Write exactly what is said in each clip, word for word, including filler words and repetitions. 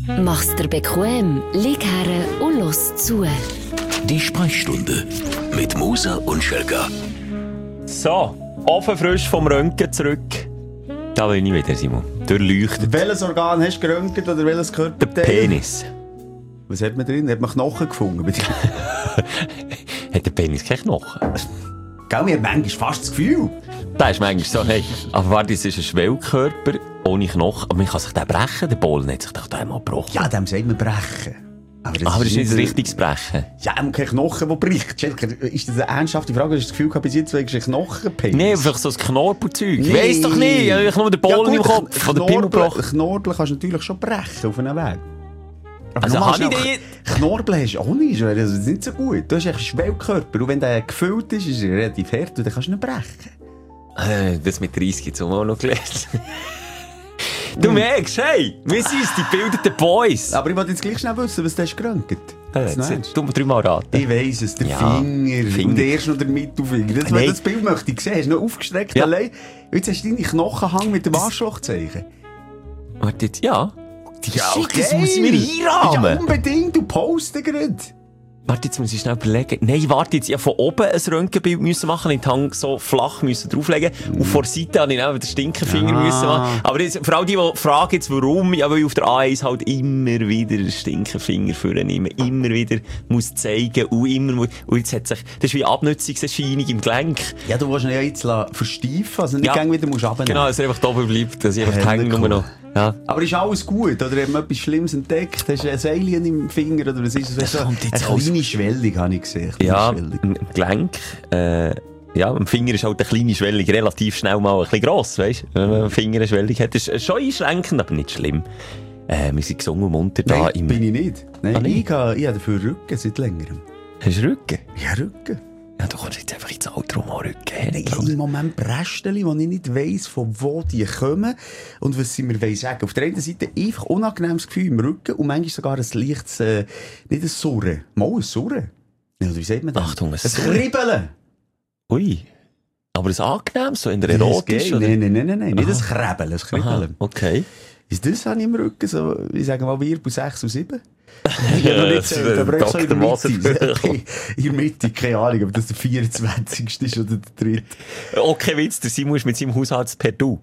Mach's dir bequem, lieg her und los zu. Die Sprechstunde mit Musa und Schelga. So, ofenfrisch vom Röntgen zurück. Da bin ich wieder, Simon. Durchleuchtet. Welches Organ hast du geröntgt oder welches Körper? Der Penis. Was hat man drin? Hat man Knochen gefunden? Hat der Penis keine Knochen? Gell, wir haben manchmal fast das Gefühl. Das ist manchmal so, hey, aber warte, es ist ein Schwellkörper ohne Knochen. Aber man kann sich den brechen, der Bohlen hat sich doch da einmal gebrochen. Ja, dem sagt man brechen. Aber das, aber ist, ist nicht ein ein richtiges Brechen. Ja, man kein Knochen, der bricht. Ist das eine ernsthafte Frage? Hast du das Gefühl gehabt, bis jetzt wegen ein Knochenpenis? Nee, einfach so ein Knorpelzeug. Nee. Ich weiss doch nicht. Ich habe nur den Bohlen ja, im Kopf. Von der Pimmel gebrochen. Knorpeln kannst du natürlich schon brechen auf einem Weg. Aber also habe ich den... Knorpeln hast du auch nicht. Das ist nicht so gut. Du hast einen Schwellkörper. Und wenn der gefüllt ist, ist er relativ hart und dann kannst du ihn brechen. Äh, das mit dreißig jetzt auch noch gelesen. Du merkst, hey, wir sind die gebildeten Boys. Aber ich wollte jetzt gleich schnell wissen, was du hast geröntgt. Äh, du mir dreimal raten. Ich weiss es, der ja, Finger. Finger. Und erst noch der Mittelfinger. Das, Nee. das Bild möchte ich sehen. Hast du noch aufgestreckt Ja. allein? Jetzt hast du deine Knochenhang mit dem Arschlochzeichen. Warte jetzt, ja. Ja, Shit, das muss ich mir einrahmen. Ja, unbedingt. Du postest gerade. Warte, jetzt muss ich schnell überlegen. Nein, warte, jetzt, ich von oben ein Röntgenbild müssen machen, ich den Hang so flach müssen drauflegen. Mm. Und vor der Seite habe ich dann den Stinkefinger Ah. müssen machen. Aber das, vor allem die, die fragen jetzt, warum, ja, weil ich auf der A eins halt immer wieder den Stinkefinger vornehme, immer wieder muss zeigen und immer muss, und jetzt hat sich, das ist wie Abnutzungserscheinung im Gelenk. Ja, du willst ihn ja jetzt versteifen, also nicht Ja. gäng wieder musst runternehmen. Genau, dass er einfach da oben bleibt, dass ich einfach Ja, die Hänge cool. nur noch, ja. Aber ist alles gut? Oder haben wir etwas Schlimmes entdeckt? Hast du ein Alien im Finger? Oder was ist das? Das so kommt jetzt eine aus- kleine Schwellung, habe ich gesehen. Eine Ja, kleine im Gelenk, äh, ja, am Finger ist halt eine kleine Schwellung relativ schnell mal ein bisschen gross, weisst du? Wenn man am Finger eine Schwellung hat, das ist schon einschränkend, aber nicht schlimm. Äh, wir sind gesungen und munter da Nein, im... bin ich nicht. Nein, Ah, nicht? ich, habe, ich habe dafür Rücken seit längerem. Hast du Rücken? Ja, Rücken. Ja, du kannst jetzt einfach ins Alter um Rücken her. Ich habe im Moment Brästchen, wo ich nicht weiss, von wo die kommen und was sie mir wollen sagen. Auf der einen Seite einfach unangenehmes Gefühl im Rücken und manchmal sogar ein leichtes, äh, nicht ein Surren, mal ein Surren. Ja, wie sagt man das? Achtung, ein ein Surren. Kribbeln. Ui. Aber ein angenehmes, so in der Das Erotisch, geht. oder? Nein, nein, nein, nein, nein. Nicht Aha. ein Kribbeln, ein Aha, Kribbeln. okay. Ist das habe ich im Rücken so, ich sage mal, Wirbel sechs und sieben? Ich Ja, habe noch nicht das gezählt, ist aber ich so in der Doktor Mitte. Moser. In der Mitte, keine Ahnung, ob das der vierundzwanzigste ist oder der dritte. Okay, Witz, der Simon ist mit seinem Hausarzt per Du.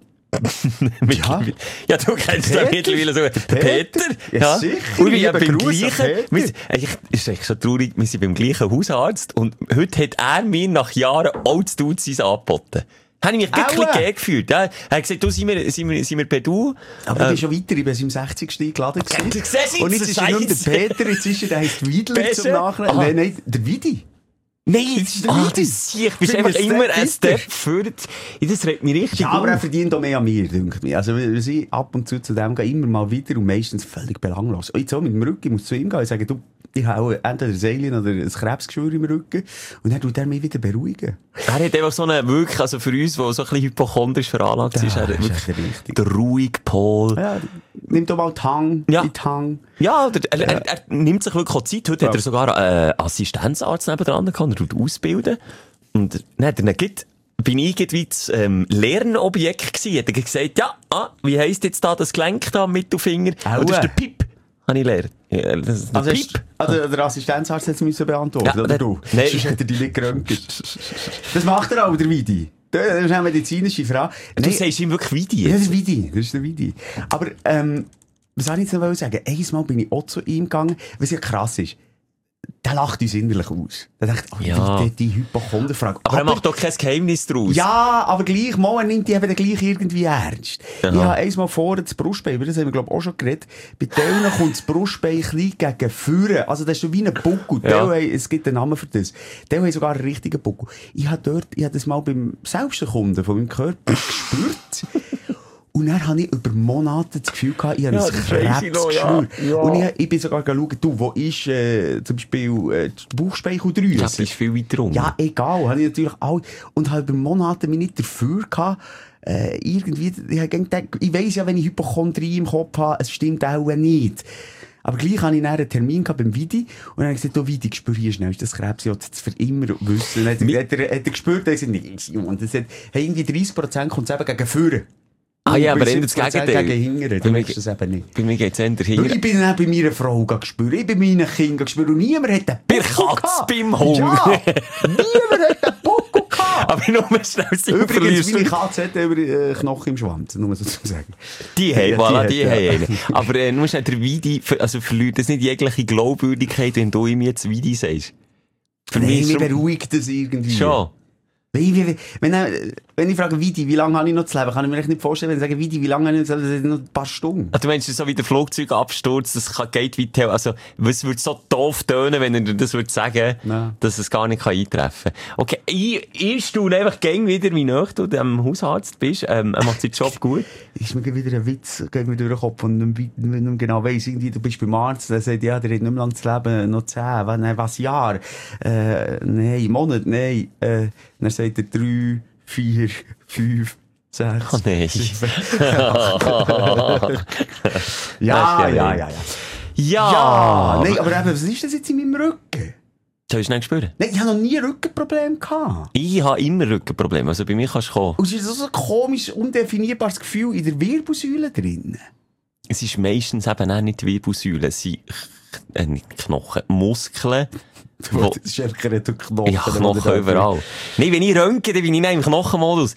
Ja. Ja, du kennst Peter? doch mittlerweile so. Der Peter? Peter? Ja, sicher. Und wir Liebe beim Gruß an gleichen, Peter. wir, eigentlich, ist echt so traurig, wir sind beim gleichen Hausarzt und heute hat er mir nach Jahren auch das Dutzis angeboten. Habe ich mich wirklich Aua. gern gefühlt. Ja. Er hat gesagt, du, sind wir, sind wir, sind wir per Du? Aber ich bin schon weiter, ich bin seinem sechzigsten eingeladen gewesen. Du siehst jetzt, Und jetzt ist er nicht mehr Scheisse. der Peter, jetzt ist er, der heisst Wiedler Besser? zum Nachnamen. Aha. Nein, nein, der Widi. Nein, Das ist der ah, Vidi. das sieh, ich bist Sind wir einfach ein immer Step ein weiter? Step für. Das regt mich richtig Ja, aber er auf. verdient auch mehr an mir, denke ich. Also, wenn ich ab und zu zu dem gehe, immer mal wieder und meistens völlig belanglos. Und jetzt auch mit dem Rücken, ich muss zu ihm gehen und sagen, du, ich habe entweder ein Alien oder ein Krebsgeschwür im Rücken. Und dann tut er mich wieder beruhigen. Er hat einfach so eine, wirklich, also für uns, der so ein bisschen hypochondrisch veranlagt ist, er hat ist wirklich echt richtig. der ruhige Pol. Ja, nimm doch mal die Hang, Ja. in die Hang. Ja, der, er, er, er nimmt sich wirklich auch Zeit. Heute Ja. hat er sogar einen Assistenzarzt nebendran gehabt, er tut ausbilden. Und dann hat er dann gibt, bin ich irgendwie das ähm, Lernobjekt gewesen. Hat er gesagt, ja, ah, wie heisst jetzt da das Gelenk da am Mittelfinger? Aua. Und das ist der Pip. Habe ich gelernt. Ja, das ist der Also, Pip. ist, also der Assistenzarzt hat es müssen beantworten, Ja, oder der- du? Nein. Sonst hat er dich nicht geröntgt. Das macht er auch, der Vidi. Das ist eine medizinische Frage. Du Nein, sagst ihm wirklich wie die ja, das jetzt. ist Vidi. Das ist der Vidi. Aber, ähm, was soll ich jetzt noch sagen? Einmal bin ich auch zu ihm gegangen, was ja krass ist. Der lacht uns innerlich aus. Der denkt, oh, Ja. die, die Hypochonderfrage. Aber er macht doch kein Geheimnis draus. Ja, aber gleich, mal, er nimmt die eben dann gleich irgendwie ernst. Aha. Ich habe einmal vorher das Brustbein, über das haben wir, glaube ich, auch schon geredet. Bei Teilen kommt das Brustbein klein gegen vorne. Also, das ist so wie ein Buckel. Ja. Teil, es gibt einen Namen für das. Teil haben sogar einen richtigen Buckel. Ich habe dort, ich habe das mal beim Selbsterkunden von meinem Körper gespürt. Und dann habe ich über Monate das Gefühl gehabt, ich habe Ja, ein das weiss ich noch, ja. Krebsgeschwür. Ja. Und ich, ich bin sogar schauen, du, wo ist, äh, zum Beispiel, äh, die Bauchspeicheldrüse? Ja, das ist viel weiter unten. Ja, egal, habe ich natürlich auch. Und habe über Monate mich nicht dafür gehabt, äh, irgendwie, ich, hab gedacht, ich weiss ja, wenn ich Hypochondrie im Kopf habe, es stimmt auch nicht. Aber gleich hatte ich dann einen Termin gehabt beim Vidi und dann habe ich gesagt, du Vidi, spür hier schnell, ist das Krebs, ich will das für immer wissen. Und dann hat er, hat er, hat er gespürt, und ich gesagt, nee, Simon, das hat, hey, irgendwie dreißig Prozent kommt es eben gegen vorne. Ah ja, aber bei eher das Gegenteil. Gegen hingern, dann merkst du das eben nicht. Bei mir geht's eher Weil hinten. ich bin dann bei meiner Frau gespürt, ich bin bei meinen Kindern gespürt und niemand hat den Bei Buckel Katz, gehabt. beim Hund. Ja, niemand hat den Buckel gehabt. Aber nur schnell sie Übrigens, verlierst meine du. Katze hat über äh, Knochen im Schwanz, nur so zu sagen. Die haben, Ja, voilà, die die hat, haben ja. einen. Aber äh, nur schnell der Vidi, ver- also verliert das nicht jegliche Glaubwürdigkeit, wenn du ihm jetzt Vidi sagst. Für Nein, mich mich schon. beruhigt das irgendwie. Schon. Wie, wie, wie, wenn, äh, wenn ich frage, Vidi, wie lange habe ich noch zu leben, kann ich mir echt nicht vorstellen, wenn ich sage, Vidi, wie lange habe ich noch zu leben, das sind noch ein paar Stunden. Ah, du meinst, so wie der Flugzeugabsturz, das kann, geht weit her. Also, was würde so doof tönen, wenn er dir das würde sagen, Ja. dass es gar nicht kann eintreffen kann. Okay, ich, ich staune einfach gäng wieder, wie nah du dem Hausarzt bist. Ähm, er macht seinen Job gut. Ist mir wieder ein Witz, geht mir durch den Kopf und nicht, nicht mehr genau weiss, irgendwie, du bist beim Arzt, der sagt, ja, der hat nicht mehr lang zu leben, noch zehn, was, nein, was, Jahr? Äh, nein, Monat, nein, äh, dann sagt er drei, vier, fünf, sechs, Oh nein. sieben, ja, ja, ja, ja. Ja! Ja, nein, aber eben, was ist das jetzt in meinem Rücken? Soll ich schnell spüren? Nein, ich habe noch nie Rückenprobleme gehabt. Ich habe immer Rückenprobleme. Also bei mir kannst du kommen. Und es ist so ein komisch, undefinierbares Gefühl in der Wirbelsäule drin. Es ist meistens eben auch nicht die Wirbelsäule. Es sind äh, nicht Knochen, Muskeln. Wo- Das ist stärker der Knochen. Ja, Knochen überall. Nein, wenn ich röntge, dann bin ich im Knochenmodus.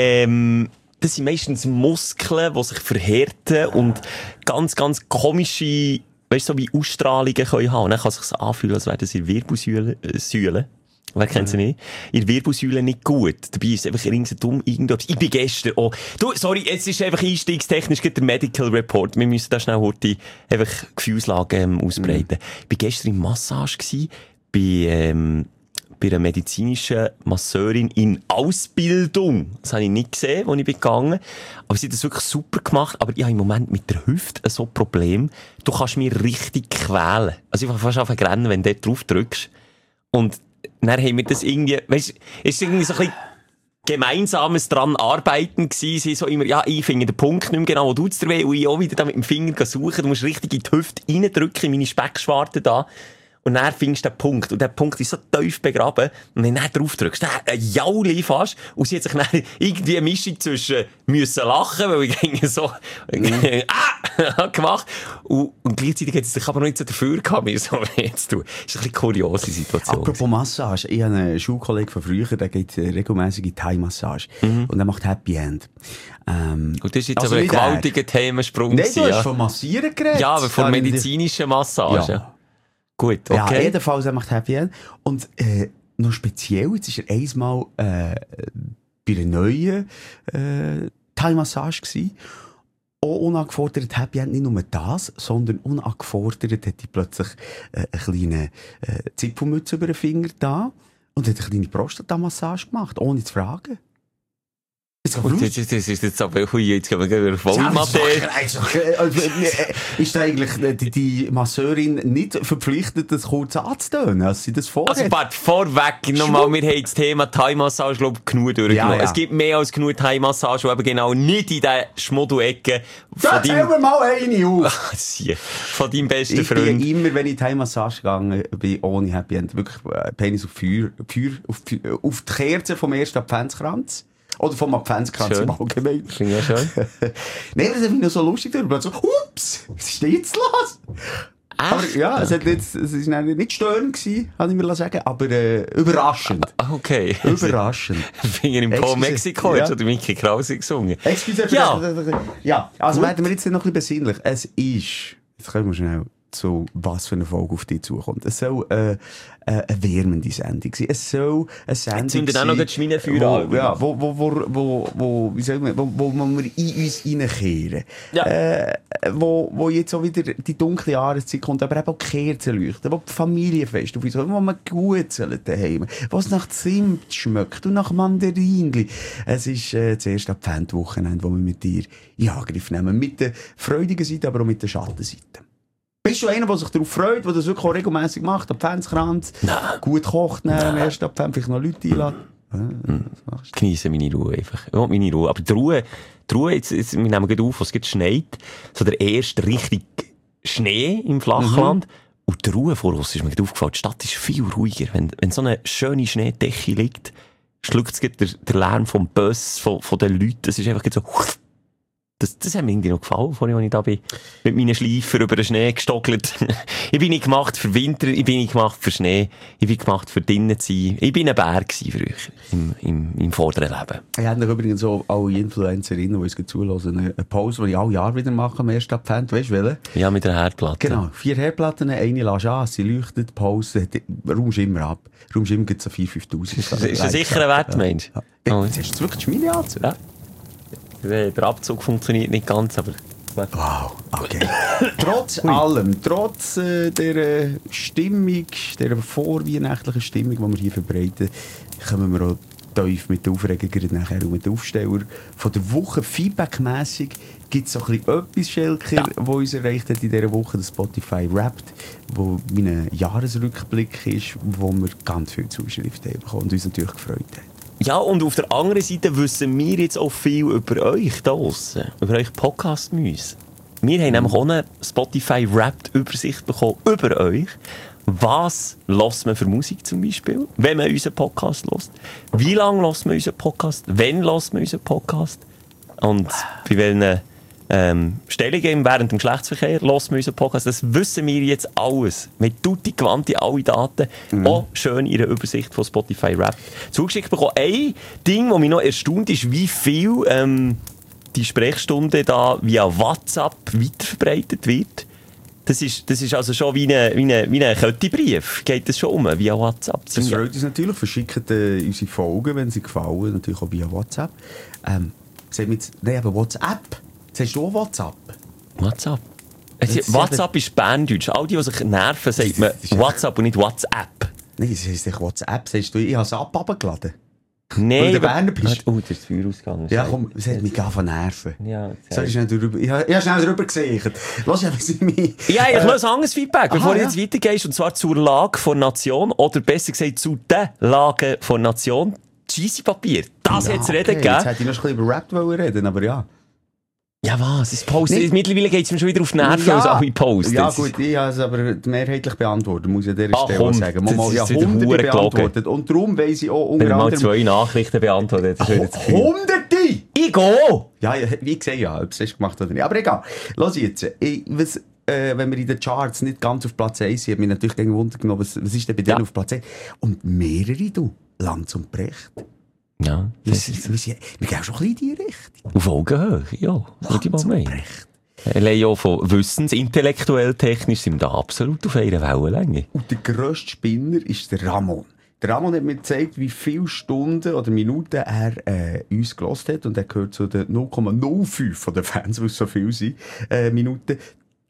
Ähm, das sind meistens Muskeln, die sich verhärten und ganz, ganz komische, weißt du, so wie Ausstrahlungen können haben. Und dann kann es sich anfühlen, als wäre das in der Wirbelsäule, äh, Säule. Wer kennt sie nicht? In der Wirbelsäule nicht gut. Dabei ist es einfach ringsherum irgendwas. Ich bin gestern auch, du, sorry, jetzt ist einfach einstiegstechnisch gerade der Medical Report. Wir müssen da schnell heute einfach Gefühlslagen ähm, ausbreiten. Mhm. Ich war gestern in Massage gewesen, bei, ähm, bei einer medizinischen Masseurin in Ausbildung. Das habe ich nicht gesehen, als ich bin gegangen. Aber sie hat das wirklich super gemacht. Aber ich habe im Moment mit der Hüfte so ein Problem. Du kannst mich richtig quälen. Also ich kann fast anfangen zu rennen, wenn du dort drauf drückst. Und dann haben wir das irgendwie, weißt, es ist irgendwie so ein bisschen gemeinsames dran arbeiten gewesen. Sie so immer, ja, ich finde den Punkt nicht mehr genau, wo tut's dir weh, und ich auch wieder da mit dem Finger suchen. Du musst richtig in die Hüfte reindrücken, in meine Speckschwarte da. Und dann findest du den Punkt. Und der Punkt ist so tief begraben. Und wenn du dann drauf drückst, dann ein Jauli fast. Und sie hat sich dann irgendwie eine Mischung zwischen müssen lachen, weil ich irgendwie so, mm. ah, gemacht. Und, und gleichzeitig hat sie sich aber noch nicht so dafür gehabt, mir so weh zu tun. Das ist ein bisschen eine kuriose Situation. Apropos Massage, ich habe einen Schulkollegen von früher, der geht äh, regelmässig in Thai-Massage. Mhm. Und der macht Happy End. Ähm, Und das ist jetzt also aber ein nicht er. gewaltiger Themensprung. Nein, gewesen, du hast ja. von Massieren geredet. Ja, aber von Da habe ich- medizinischen Massagen. Ja. Gut, Ja, okay. jedenfalls, er macht Happy End. Und äh, noch speziell, jetzt war er einmal äh, bei einer neuen äh, Thai-Massage gewesen. Auch unangefordert Happy End, nicht nur das, sondern unangefordert hat er plötzlich äh, eine kleine äh, Zipfelmütze über den Finger da und hat eine kleine Prostata-Massage gemacht, ohne zu fragen. Jetzt Gut, das, das ist jetzt aber, hui, jetzt gehen wir gleich wieder Vollmaterial. Ist da eigentlich die, die Masseurin nicht verpflichtet, das kurz anzutönen, als sie das vorhat? Also, warte, vorweg, nochmal, wir haben das Thema Thai-Massage, glaube ich, genug durchgenommen. Ja, ja. Es gibt mehr als genug Thai-Massage, die eben genau nicht in den Schmuddelecke von Erzähl deinem, mir mal eine auf! Sie, von deinem besten Ich bin Freund. immer, wenn ich in die Massage gegangen bin, ohne Happy End, wirklich äh, Penis auf Feuer, Feuer, auf, Feuer, auf die Kerze vom ersten Adventskranz. Oder vom Adventskranz Schön. im Allgemeinen. Finde ich ja schön. Nein, das finde ich noch so lustig. Und plötzlich so, ups, was ist denn jetzt los? Aber ja, es, hat jetzt, es ist nicht nicht störend gewesen, kann ich mir sagen, aber äh, überraschend. Ah, okay. Überraschend. Finger im Po Excuse. Mexiko, Ja. jetzt hat der Mickey Krause gesungen. Excuse, Ja. ja, also werden wir jetzt noch ein bisschen besinnlich. Es ist, jetzt können wir schnell zu was für eine Folge auf dich zukommt. Es soll äh, äh, eine wärmende Sendung sein. Es soll eine Sendung zündet auch sein, noch gleich die Schminenfeuer an, wo, ja, wo, wo, wo, wo, wo, wie sagen wir, wo, wo wir in uns reinkehren. Ja. Äh, wo, wo jetzt auch wieder die dunkle Jahreszeit kommt, aber eben auch Kerzen leuchten, wo die Familienfest auf uns kommt, wo man Gutzelt daheim, wo es nach Zimt schmeckt und nach Mandarinli. Es ist äh, das erste Adventwochenende, wo wir mit dir in Angriff nehmen. Mit der freudigen Seite, aber auch mit der Schattenseite. Bist du einer, der sich darauf freut, der das wirklich auch regelmässig macht, Adventskranz, gut kocht, ne, am ersten Advent, vielleicht noch Leute einladen? Ja, Genieße meine Ruhe einfach. Ja, meine Ruhe. Aber die Ruhe, die Ruhe jetzt, jetzt, wir nehmen gerade auf, was es schneit. So der erste richtig Schnee im Flachland. Mhm. Und die Ruhe vor uns ist mir gerade aufgefallen. Die Stadt ist viel ruhiger. Wenn, wenn so eine schöne Schneedecke liegt, schluckt es der, der Lärm vom Bus, von, von den Leuten. Es ist einfach so, Das, das hat mir irgendwie noch gefallen, vorhin, als ich da bin, mit meinen Schleifer über den Schnee gestockelt. Ich bin nicht gemacht für Winter, ich bin nicht gemacht für Schnee, ich bin gemacht für drinnen zu sein. Ich bin ein Bär gewesen früher, im, im, im vorderen Leben. Ich habe übrigens auch alle Influencerinnen, die uns zuhören, eine Pause, die ich alle Jahre wieder mache, am ersten Advent, weißt du welche? Ja, mit der Herdplatte. Genau, vier Herdplatten, eine lässt an, sie leuchtet, Pause, räumst immer ab. Räumst immer so viertausend, fünftausend. Ist das sicher ein Wert, meinst du? Ja. Oh. Jetzt hast du wirklich die Schmiede angezogen? Ja. Der Abzug funktioniert nicht ganz, aber... Wow, okay. Trotz allem, trotz äh, der Stimmung, der vorweihnachtlichen Stimmung, die wir hier verbreiten, kommen wir auch tief mit den Aufregern nachher und mit den Aufsteller von der Woche. Feedbackmässig gibt es so ein bisschen etwas, Schelker, ja. wo uns erreicht hat in dieser Woche, das Spotify Wrapped, wo mein Jahresrückblick ist, wo wir ganz viele Zuschriften haben bekommen und uns natürlich gefreut haben. Ja, und auf der anderen Seite wissen wir jetzt auch viel über euch da draussen, über euch Podcast-Müs. Wir haben nämlich auch eine Spotify-Wrapped-Übersicht bekommen über euch. Was hört man für Musik zum Beispiel, wenn man unseren Podcast hört? Wie lange hört man unseren Podcast? Wann hört man unseren Podcast? Und bei welchen ähm, Stellungen während dem Geschlechtsverkehr hört man unseren Podcast? Das wissen wir jetzt alles. Mit tutti quanti alle Daten. Mhm. Auch schön in der Übersicht von Spotify Wrapped zugeschickt bekommen. Ein Ding, das mich noch erstaunt, ist, wie viel ähm, die Sprechstunde da via WhatsApp weiterverbreitet wird. Das ist, das ist also schon wie ein wie eine, wie eine Kettenbrief. Geht das schon um, via WhatsApp? Das freut uns natürlich. Verschickt äh, unsere Folgen, wenn sie gefallen, natürlich auch via WhatsApp. Ähm, sagen wir jetzt, nein, aber WhatsApp. Jetzt hast du auch WhatsApp. WhatsApp? Es, WhatsApp ist Berndeutsch. All die, die sich nerven, sagt man WhatsApp und nicht WhatsApp. Nein, es heisst nicht WhatsApp. Sagst du, ich habe es ab abgeladen. Nein. Weil du Berner bist. Oh, da ist das Feuer ausgegangen. Ja, komm, es hat mich gar von nerven. Ja, Soll ich schnell drüber... Ich habe schnell drüber gesehen. Lass ja, was ich mich... Ja, ich äh, noch ein anderes Feedback, bevor aha, du jetzt ja. weitergehst, und zwar zur Lage der Nation, oder besser gesagt zu der Lage der Nation. Scheisse Papier. Das ja, hat es okay. reden gegeben. Jetzt hätte ich noch ein bisschen über Rap reden, aber ja. Ja, was? Das Post. Nee. Mittlerweile geht es mir schon wieder auf die Nerven, Ja. als alle posten. Ja gut, ich habe es aber mehrheitlich beantwortet, muss ich an dieser Ah, Stelle komm, sagen. das Mal, ist ja, wieder hunderte hure beantwortet. Und darum weiss ich auch Wenn unter wir mal anderem... zwei Nachrichten beantwortet, das ist wieder zu viel. Hunderte! Ich gehe! Ja, ja, wie gesagt, ja, ob es hast gemacht oder nicht. Aber egal. Lass jetzt. Ich, was, äh, wenn wir in den Charts nicht ganz auf Platz eins sind, hat mich natürlich gegen Wunder genommen, was, was ist denn bei denen Ja. auf Platz eins? Und mehrere, du. Lanz und Brecht. Ja, Wir, das sind, ist wir, sind, wir gehen schon ein bisschen in die Richtung. auf Augenhöhe, ja. Würde ich mal Lanz und meinen. Brecht. Allein auch von Wissens, intellektuell, technisch sind wir da absolut auf einer Wellenlänge. Und der grösste Spinner ist der Ramon. Der Ramon hat mir gezeigt, wie viele Stunden oder Minuten er äh, uns gehört hat. Und er gehört zu den null Komma null fünf von den Fans, weil es so viel sind, äh, Minuten.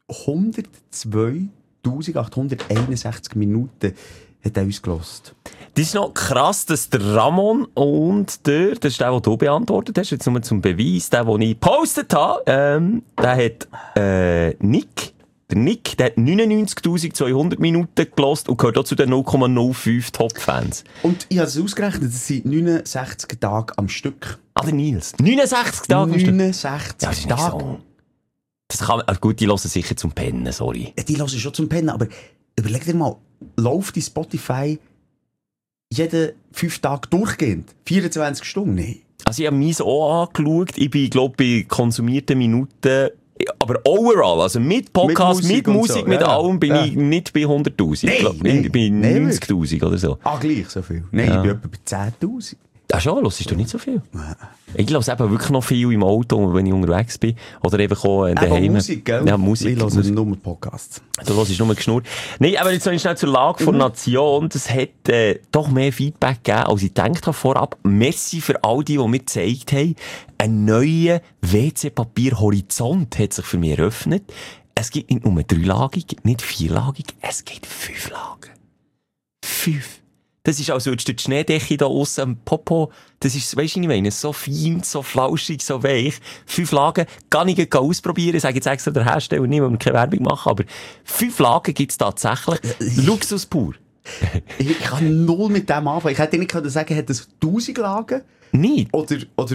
hundertzweitausendachthunderteinundsechzig Minuten hat er uns gehört. Das ist noch krass, dass der Ramon und der, das ist der, den du beantwortet hast, jetzt nur zum Beweis, der, den ich gepostet habe, ähm, der hat, äh, Nick, der Nick, der hat neunundneunzigtausendzweihundert Minuten gehört und gehört auch zu den null Komma null fünf Top-Fans. Und ich habe es ausgerechnet, das sind neunundsechzig Tage am Stück. Ah, der Nils. neunundsechzig Tage am Stück. neunundsechzig Ja, das ist nicht Tage. so. Das kann, also gut, die hören sicher zum Pennen, sorry. Ja, die hören schon zum Pennen, aber überleg dir mal, läuft die Spotify jeden fünf Tage durchgehend? vierundzwanzig Stunden? Nein. Also ich habe meins auch angeschaut. Ich bin, glaube ich, bei konsumierten Minuten, aber overall, also mit Podcast, mit Mit Musik und Musik, so, mit ja, ja. allem, bin Ja. ich nicht bei hunderttausend. Ich Nein, glaube, ich bin nein, neunzigtausend oder so. Ah, gleich so viel? Nein, Ja. ich bin etwa bei zehntausend. Ach schon, hörst du nicht so viel? Ich höre eben wirklich noch viel im Auto, wenn ich unterwegs bin. Oder einfach auch äh, Aber daheim. Musik, gell? Ja, Musik. Ich höre Musik. nur Podcasts. Du hörst nur geschnurrt. Nein, aber jetzt noch schnell zur Lage der Nation. Das hat äh, doch mehr Feedback gegeben, als ich gedacht habe vorab. Merci für all die, die mir gezeigt haben. Ein neuer W C-Papier-Horizont hat sich für mich eröffnet. Es gibt nicht nur dreilagig, nicht vierlagig, es gibt fünf Lagen. Fünf. Das ist also jetzt die Schneedecke da aussen am Popo. Das ist, weisst du, was ich meine? So fein, so flauschig, so weich. Fünf Lagen. Kann ich ausprobieren. Ich sage jetzt extra der Hersteller nicht, weil wir keine Werbung machen. Aber fünf Lagen gibt es tatsächlich. Luxus pur. Ich kann null mit dem anfangen. Ich hätte nicht können sagen, hat es tausend Lagen? Nicht. Oder, oder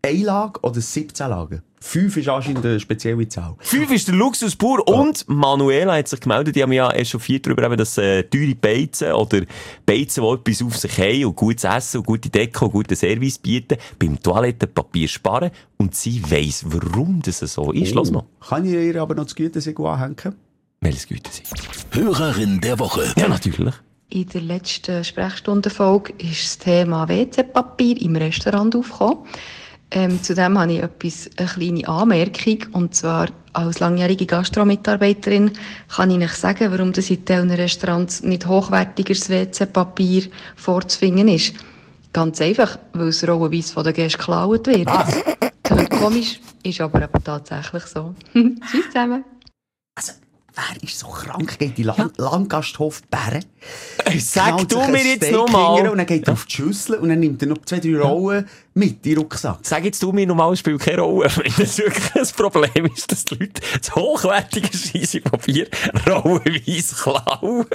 Einlage oder siebzehn Lagen? Fünf ist anscheinend eine spezielle Zahl. Fünf ist der Luxus pur. Ja. Und Manuela hat sich gemeldet, die haben ja echauffiert darüber, dass äh, teure Beizen oder Beizen, die etwas auf sich haben und gutes Essen und gute Deko und guten Service bieten, beim Toilettenpapier sparen. Und sie weiss, warum das so ist. Oh. Lass mal. Kann ich ihr aber noch das Gütesiegel anhängen? Welches Gütesiegel? Hörerin der Woche. Ja, natürlich. In der letzten Sprechstundenfolge ist das Thema W C-Papier im Restaurant aufgekommen. Ähm, zudem habe ich etwas, eine kleine Anmerkung. Und zwar, als langjährige Gastromitarbeiterin kann ich nicht sagen, warum das in diesen Restaurants nicht hochwertigeres W C-Papier vorzufinden ist. Ganz einfach, weil es rollenweise von den Gästen geklaut wird. Was? Klingt komisch, ist aber, aber tatsächlich so. Tschüss zusammen. Also, wer ist so krank? Geht in Lang- ja. Langgasthof Bären. Sag knallt du sich mir ein jetzt Steak nochmal. hinterher Und dann geht er auf die Schüssel und dann nimmt er noch zwei, drei Rollen mit in den Rucksack. Sag jetzt du mir nochmal, es spielt keine Rolle. Wenn das wirklich ein Problem ist, dass die Leute das hochwertige Scheissepapier rollenweise klauen.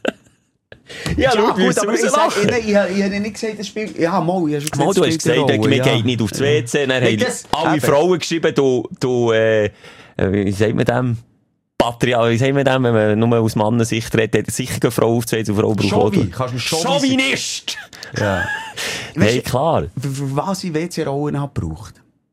Ja, schau, gut, aber ich, sag, ich, ich, ich, ich habe nicht gesagt, das Spiel... Ja, mal, ich habe schon gesagt, Mal, du hast gesagt, Rolle, man ja. geht nicht aufs W C. Dann Nee, haben das- alle eben. Frauen geschrieben, du, du, äh, wie sagt man dem? Patriarch, wie sagt man dem, wenn man nur aus Mannensicht redet, hat sicher keine Frau aufs W C, und Frau braucht Chauvi, auch- kannst du Chauvi sagen? Chauvinist! Ja. Nein, Weißt du, klar. Für, für was ich W C-Rollen habe gebraucht?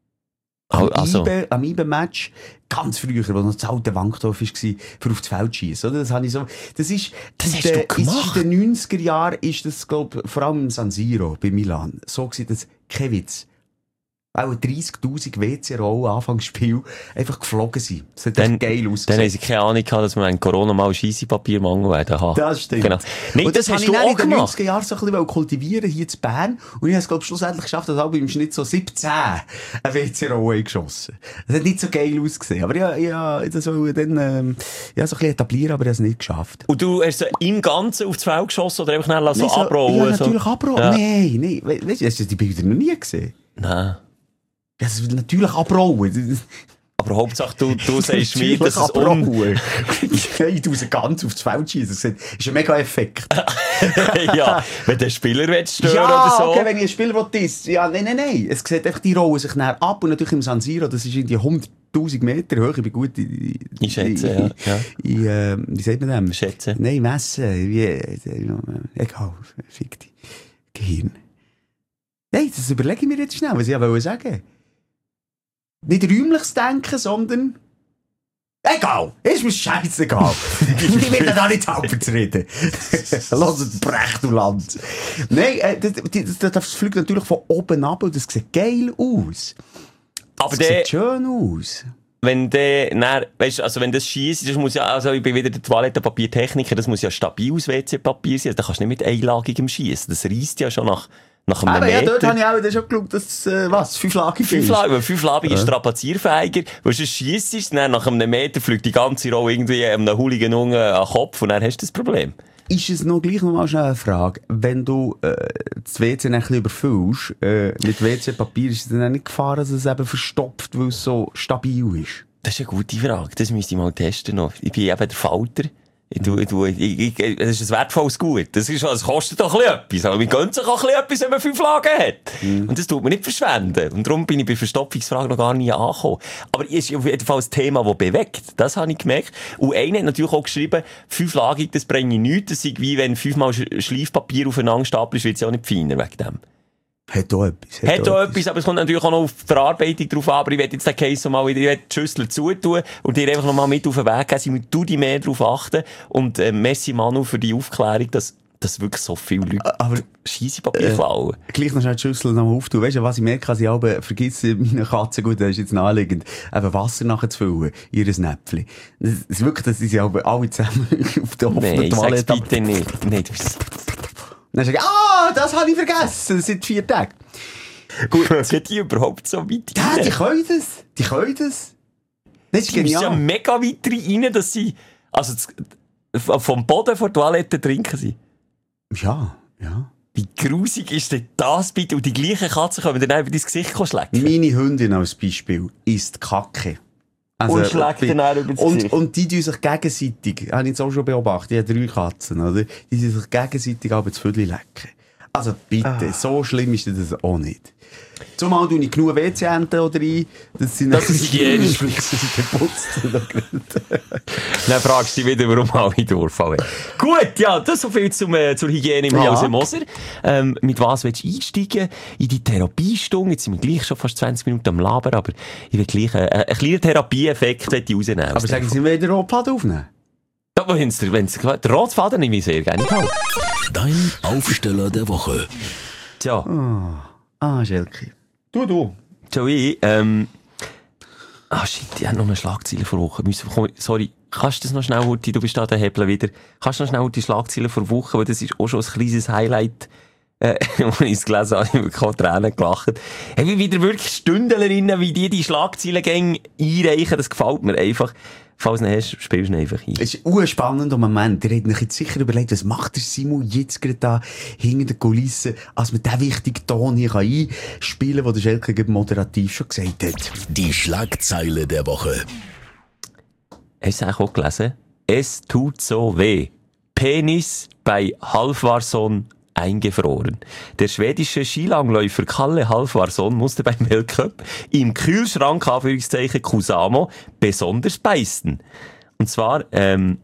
Al- Am Also, Ibe, am Ibe-Match, ganz früher, wo noch das alte Wankdorf war, für auf das Feld schießen, oder? Das habe ich so, das ist, Das in hast den- du gemacht? In den neunziger Jahren ist das, glaub, vor allem im San Siro, bei Milan, so gewesen, dass, kein Witz, auch dreissigtausend W C-Rollen Anfangsspiel einfach geflogen sind. Das hat Dann- echt geil dann haben ausgesehen. sie keine Ahnung gehabt, dass wir in Corona mal Scheissepapiermangel werden haben. Das stimmt. Genau. Nein, und das, das habe hast ich du dann auch in den gemacht. neunziger Jahren so ein bisschen kultivieren, hier in Bern. Und ich habe es, glaube ich, schlussendlich geschafft, dass ich im Schnitt so siebzehn eine W C-Rolle geschossen. Das hat nicht so geil ausgesehen. Aber ja, ja, das wollte ich dann, ähm, ja, so ein bisschen etablieren, aber ich habe es nicht geschafft. Und du hast so im Ganzen aufs Feld geschossen oder einfach schnell so Nein, abrollen? Ja, so? natürlich abrollen. Ja. Nein, nein. We weißt du, hast du die Bilder noch nie gesehen? Nein. Ja, das ist natürlich abrollen. Aber Hauptsache, du, du sagst mir, dass es un... abrollen. Ich tue sie ganz aufs Feld schießen. Das ist ein mega Effekt. ja, wenn der Spieler willst stören Ja, oder so. okay, wenn ich ein Spieler will, das, ja, nein, nein, nein. Es sieht einfach, die rollen sich näher ab und natürlich im San Siro, das ist in die hunderttausend Meter hoch, ich bin gut in, Ich schätze, ja, ja. In, äh, wie sagt man dem? Schätze. Nein, messen, wie, äh, egal, fick dich. Gehirn. Nein, das überlege ich mir jetzt schnell, was ich wollte sagen. Nicht räumliches Denken, sondern... Egal, ist mir scheißegal. Ich will da nicht halber zu reden. Lass es Brecht, du Land. Nein, äh, das, das, das fliegt natürlich von oben ab und das sieht geil aus. Aber Das der, sieht schön aus. wenn der, dann, weißt, also wenn das schiesst, das muss ja, also ich bin wieder der Toilettenpapiertechniker, das muss ja stabiles W C-Papier sein, also da kannst du nicht mit einlagigem schiessen. Das reisst ja schon nach, nach einem Aber ja, Meter. dort habe ich auch dann schon geschaut, dass, äh, was, fünflagig ist. Fünflagig, weil fünflagig ist strapazierfähiger, weil sonst schiesst es, dann nach einem Meter fliegt die ganze Rolle irgendwie einem Hooligan unten an den Kopf und dann hast du das Problem. Ist es noch gleich noch mal schnell eine Frage, wenn du äh, das W C ein bisschen überfüllst, äh, mit W C-Papier, ist es dann auch nicht Gefahr, dass es eben verstopft, weil es so stabil ist? Das ist eine gute Frage, das müsste ich mal testen noch. Ich bin eben der Falter. Ich, tu- ich, tu- ich, ich, ich, das ist ein wertvolles Gut. Das, ist, das kostet doch ein bisschen etwas. Aber man gönnt sich auch ein bisschen etwas, wenn man fünf Lagen hat. Mm. Und das tut man nicht verschwenden. Und darum bin ich bei Verstopfungsfragen noch gar nie angekommen. Aber es ist auf jeden Fall ein Thema, das bewegt. Das habe ich gemerkt. Und einer hat natürlich auch geschrieben, fünflagig, das bringe ich nichts. Das ist wie wenn fünfmal Sch- Schleifpapier aufeinander stapelst, wird es ja auch nicht feiner wegen dem. Hat auch etwas. Hat auch etwas, aber es kommt natürlich auch noch auf die Verarbeitung drauf an. Aber ich werde jetzt den Case noch mal wieder, ich werde die Schüssel zutun und dir einfach noch mal mit auf den Weg geben. Sie müssen du die mehr drauf achten. Und, äh, merci Manu für die Aufklärung, dass, dass wirklich so viele Leute Aber Scheissepapier äh, klauen. gleich noch schnell die Schüssel noch mal auftun. Weißt du, was ich merke, dass ich aber vergesse, meine Katze, gut, das ist jetzt naheliegend, eben Wasser nachher zu füllen, ihr Näpfchen. Das ist wirklich, dass sie aber alle zusammen auf der offenen Nein, sag's Toilette. bitte nicht. Nein, du bist... Dann sage ich, ah, das habe ich vergessen, seit vier Tagen. Gut. Geht die überhaupt so weit Ja, rein? die können das. Die können das. Das ist Die müssen ja genial. mega weit rein, dass sie, also, das, vom Boden vor der Toilette trinken sie. Ja, ja. Wie grusig ist denn das bitte? Und die gleichen Katzen können dir dann über dein Gesicht schlecken. Meine Hündin als Beispiel isst Kacke. Also, Und schlägt bei- dann auch über das und, Gesicht. und die tun sich gegenseitig, habe ich jetzt auch schon beobachtet, ich habe drei Katzen, oder? Die tun sich gegenseitig aber das Viertel lecken. Also bitte, ah. so schlimm ist das auch nicht. Zumal du nicht genug W C-Enten oder rein, das sind das ist hygienisch. geputzt. Dann fragst du dich wieder, warum alle durchfallen. Gut, ja, das so viel zum, äh, zur Hygiene im ja. Hause Moser. Ähm, mit was willst du einsteigen? In die Therapiestunde? Jetzt sind wir gleich schon fast zwanzig Minuten am Labern, aber ich will gleich äh, einen kleinen Therapieeffekt rausnehmen. Aber sagen Sie, wir den Rotfaden aufnehmen? Ja, wenn es der Rotfaden nehme ich sehr gerne. Dein Aufsteller der Woche. Tja. Oh. Ah, Schelke. Du, du. Joey, ähm... Ah, shit, ich habe noch eine Schlagzeile vor Woche. Sorry, kannst du das noch schnell, Hurti, du bist da der Hebel wieder. Kannst du noch schnell die Schlagzeile vor Woche, weil das ist auch schon ein kleines Highlight, äh, als ich es gelesen habe, ich habe wirklich Tränen gelacht. Hey, wie wieder wirklich Stündlerinnen, wie die die Schlagzeilen einreichen, das gefällt mir einfach. Falls du nicht hast, spielst du einfach ein. Es ist ein spannender Moment. Ihr habt euch jetzt sicher überlegt, was macht der Simon jetzt gerade da hinter den Kulissen, als man diesen wichtigen Ton hier einspielen kann, den der Schelke moderativ schon gesagt hat. Die Schlagzeile der Woche. Hast du auch gelesen? Es tut so weh. Penis bei Halfvarsson eingefroren. Der schwedische Skilangläufer Kalle Halfvarsson musste beim Weltcup im Kühlschrank, Anführungszeichen, Kusamo, besonders beißen. Und zwar, ähm,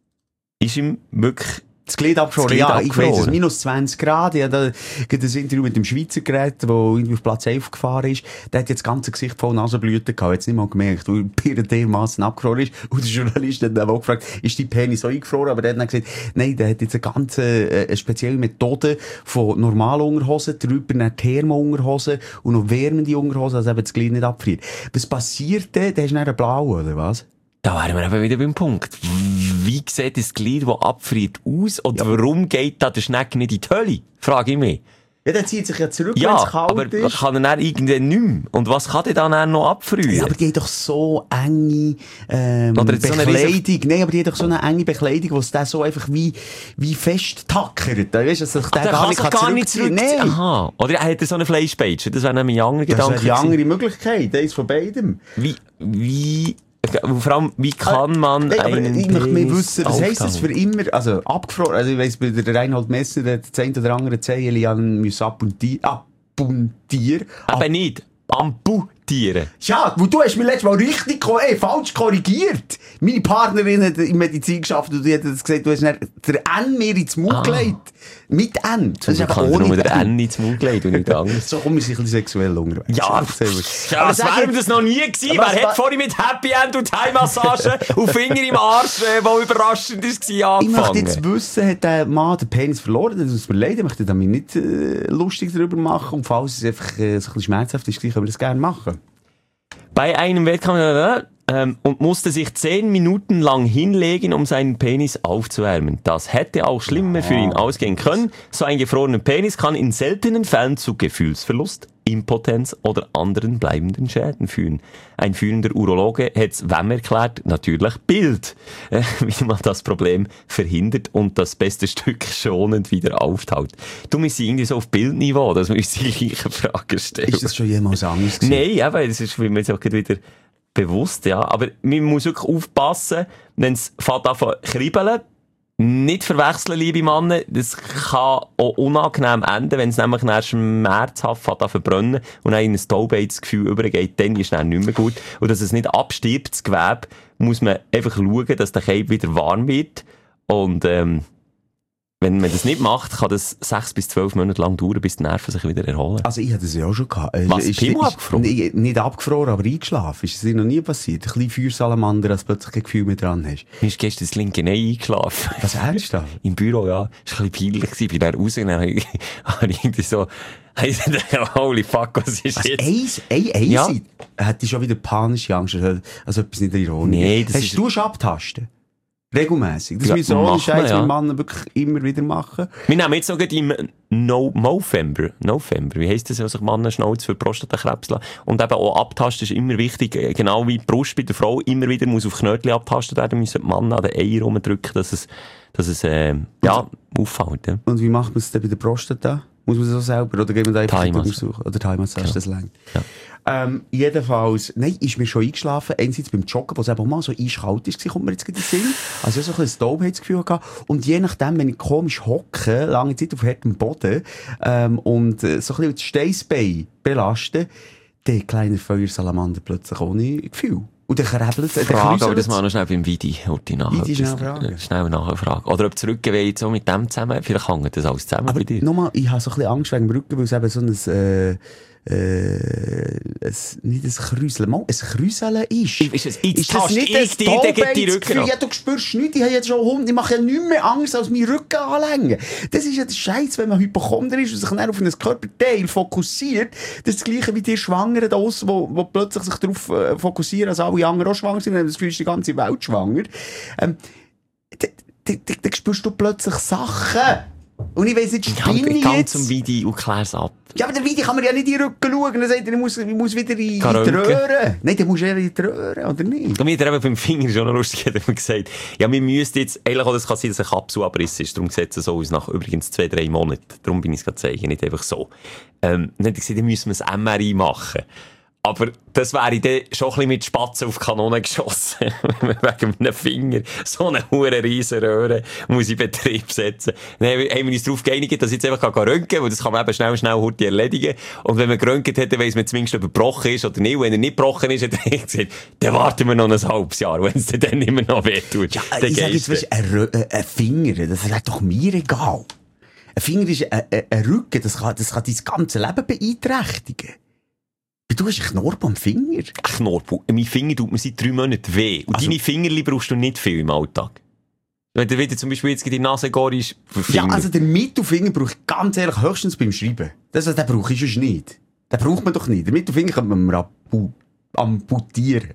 ist ihm wirklich das Glied abgefroren. Das Glied ja, abgefroren. Ich weiss es, minus zwanzig Grad. Ich habe da das Interview mit dem Schweizer Gerät, der irgendwie auf Platz elf gefahren ist. Der hat jetzt das ganze Gesicht voll Nasenblüten gehabt. Jetzt nicht mal gemerkt, weil er dermassen abgefroren ist. Und der Journalist hat dann auch gefragt, ist die Penis so eingefroren? Aber der hat dann gesagt, nein, der hat jetzt eine ganz, äh, eine spezielle Methode von normalen Unterhosen, drüber eine Thermo-Unterhosen und noch wärmende Unterhosen, also eben das Glied nicht abfriert. Was passiert denn? Der ist dann eine blaue, oder was? Da wären wir eben wieder beim Punkt. Wie sieht das Glied, das abfriert, aus? Und ja. warum geht da der Schneck nicht in die Hölle? Frage ich mich. Ja, der zieht sich ja zurück, ja, wenn es kalt aber ist. Kann er dann irgendwann nicht mehr? Und was kann der dann noch abfrieren? Ja, aber die haben doch so enge ähm, Bekleidung. So Nein, aber die haben doch so eine enge Bekleidung, wo es der so einfach wie, wie fest tackert. Weißt du, dass sich der Ach, gar nicht, kann gar nicht zurückziehen kann? Nein. Aha. Oder hat er so eine Fleischpeitsche? Das wäre nämlich ein anderer Gedanke. Das wäre die andere Möglichkeit, eins von beidem. Wie, wie... Vor allem, wie kann man äh, einen Ich möchte mehr wissen, was auftangen? heisst das für immer, also abgefroren, also ich weiss, bei der Reinhold Messner, der das eine oder andere Zehen müssen abpuntieren, abpuntieren. Aber nicht, amputieren. Ja, wo du hast mir letztes Mal richtig, ey, falsch korrigiert. Meine Partnerin hat in Medizin geschafft und die hat das gesagt, du hast dann der N mir ins Maul ah. gelegt. Mit N. Das ist einfach ohne nur der N ins Maul gelegt und nicht anders. So kommen wir sich ein bisschen sexuell unterwegs. Ja, ja das wäre das noch nie gewesen. Wer hat vorhin mit Happy End und Thai-Massage und Finger im Arsch, äh, wo überraschend ist, angefangen? Ich möchte jetzt wissen, hat der Mann den Penis verloren? Das tut mir leid, ich möchte damit nicht äh, lustig darüber machen. Und falls es einfach äh, so ein bisschen schmerzhaft ist, können wir das gerne machen. Bei einem Wettkampf ähm, und musste sich zehn Minuten lang hinlegen, um seinen Penis aufzuwärmen. Das hätte auch schlimmer für ihn ausgehen können. So ein gefrorener Penis kann in seltenen Fällen zu Gefühlsverlust, Impotenz oder anderen bleibenden Schäden führen. Ein führender Urologe hat es wem erklärt? Natürlich Bild. Äh, wie man das Problem verhindert und das beste Stück schonend wieder auftaut. Du musst irgendwie so auf Bildniveau, dass wir uns die gleichen Fragen stellen. Ist das schon jemals anders gewesen? Nein, aber es ist, wie man sagt, wieder bewusst, ja. Aber man muss wirklich aufpassen, wenn es fängt an zu kribbeln. Nicht verwechseln, liebe Männer. Das kann auch unangenehm enden, wenn es nämlich dann schmerzhaft fängt an zu verbrennen und dann in ein Taubheitsgefühl übergeht, dann ist es dann nicht mehr gut. Und dass es nicht abstirbt, das Gewebe, muss man einfach schauen, dass der Keim wieder warm wird. Und, ähm, wenn man das nicht macht, kann das sechs bis zwölf Monate lang dauern, bis die Nerven sich wieder erholen. Also ich hatte das ja auch schon gehabt. Was, ist, Pimmel ist, abgefroren? Nicht, nicht abgefroren, aber eingeschlafen. Ist das dir noch nie passiert? Ein bisschen Feuersalamander, als du plötzlich kein Gefühl mehr dran hast. Mir ist gestern das linke Nein eingeschlafen. Was ernsthaft? Im Büro, ja. Das war ein bisschen peinlich. Ich bin dann rausgegangen, habe ich irgendwie so, holy fuck, was ist was, jetzt? Eins, ein, ein, ja. Hätte ich schon wieder panische Angst, also etwas nicht ironisch. Nee, das hast ist... du schon abtasten? Regelmässig. Das ja, müssen ohne Scheiß ja. mit Männern wirklich immer wieder machen. Wir nehmen jetzt noch im no November, November, wie heisst das, was sich Männer Schnauze für Prostatakrebs lassen. Und eben auch abtasten ist immer wichtig, genau wie die Brust bei der Frau immer wieder muss auf Knötchen abtastet werden, müssen die Männer an den Eier rumdrücken, dass es, dass es äh, ja, auffällt. Ja. Und wie macht man es denn bei der Prostata? Muss man so selber, oder gehen wir da einfach Thai-Massage. untersuchen? Oder Thai-Massage, Ja. das längt. Ja. Ähm, jedenfalls, nein, ist mir schon eingeschlafen. Einerseits beim Joggen, wo es eben auch mal so eiskalt ist, kommt mir jetzt gerade in den Sinn. Also, ich so ein bisschen ein Taubheitsgefühl gehabt. Und je nachdem, wenn ich komisch hocke, lange Zeit auf hartem Boden, ähm, und äh, so ein bisschen das Steißbein belaste, der kleine Feuersalamander plötzlich ohne Gefühl. Und dann krebelt es. Frage, aber das mal noch schnell beim Vidi, Horti nachher. Vidi schnell fragen. Äh, Schnell nachfragen. Oder ob zurückgewehen so mit dem zusammen, vielleicht hängt das alles zusammen Aber bei dir. nochmal, ich habe so ein bisschen Angst wegen dem Rücken, weil es eben so ein, äh, äh, ein, nicht ein Krüseln, mal ein Krüseln ist. Ist es, jetzt Ist das tascht nicht ich ein dir den Rücken Taubheitsgefühl? ab. Ja, du spürst nichts, ich habe jetzt schon Hund, ich mache ja nicht mehr Angst, als meinen Rücken anlängen. Das ist ja der Scheiß, wenn man Hypochonder ist und sich dann auf ein Körperteil fokussiert. Das ist das Gleiche wie die Schwangeren da draussen, wo, wo plötzlich sich darauf äh, fokussieren, als alle anderen auch schwanger sind, und haben das Gefühl, ist die ganze Welt schwanger. Ähm, da, da, da, da spürst du plötzlich Sachen. Und ich weiss nicht, Ich spinne ich gehe jetzt? zum Vidi und klär's ab. Ja, aber der Vidi kann man ja nicht in den Rücken schauen. Dann sagt er, ich muss, ich muss wieder in, in die Röntgen. Röhre. Nein, dann musst du eher in die Röhre, oder nicht? Und mir hat er eben beim Finger schon noch lustig, hat er mir gesagt, ja, wir müssten jetzt, eigentlich auch das kann sein, dass ein Kapselabriss ist, darum sieht es so aus, nach übrigens zwei, drei Monaten. Darum bin ich es gerade zeigen, nicht einfach so. Ähm, dann hat er gesagt, dann müssen wir ein M R I machen. Aber das wäre dann schon ein bisschen mit Spatzen auf die Kanone geschossen. Wegen einem Finger. So eine hure riesen Röhre muss ich in Betrieb setzen. Dann haben wir uns darauf geeinigt, dass ich jetzt einfach röntgen kann, weil das kann man eben schnell, schnell Hurti erledigen. Und wenn man geröntgt hat, dann weiss man zumindest, ob er gebrochen ist oder nicht. Und wenn er nicht gebrochen ist, hat er gesagt, dann warten wir noch ein halbes Jahr. Wenn es dann immer noch wehtut. Ja, dann ich sage jetzt, geht's weißt, ein, Rö- äh, ein Finger, das ist doch mir egal. Ein Finger ist ein, ein, ein Rücken, das kann, das kann dein ganze Leben beeinträchtigen. Du hast einen Knorpel am Finger. Ein Knorpel. Mein Finger tut mir seit drei Monaten weh. Und Also- deine Fingerli brauchst du nicht viel im Alltag. Wenn du wieder zum Beispiel jetzt in die Nase gehst, für Finger. Ja, also der Mittelfinger brauche ich ganz ehrlich höchstens beim Schreiben. Das, den brauche ich sonst nicht. Den braucht man doch nicht. Den Mittelfinger kann man mir ampu- amputieren.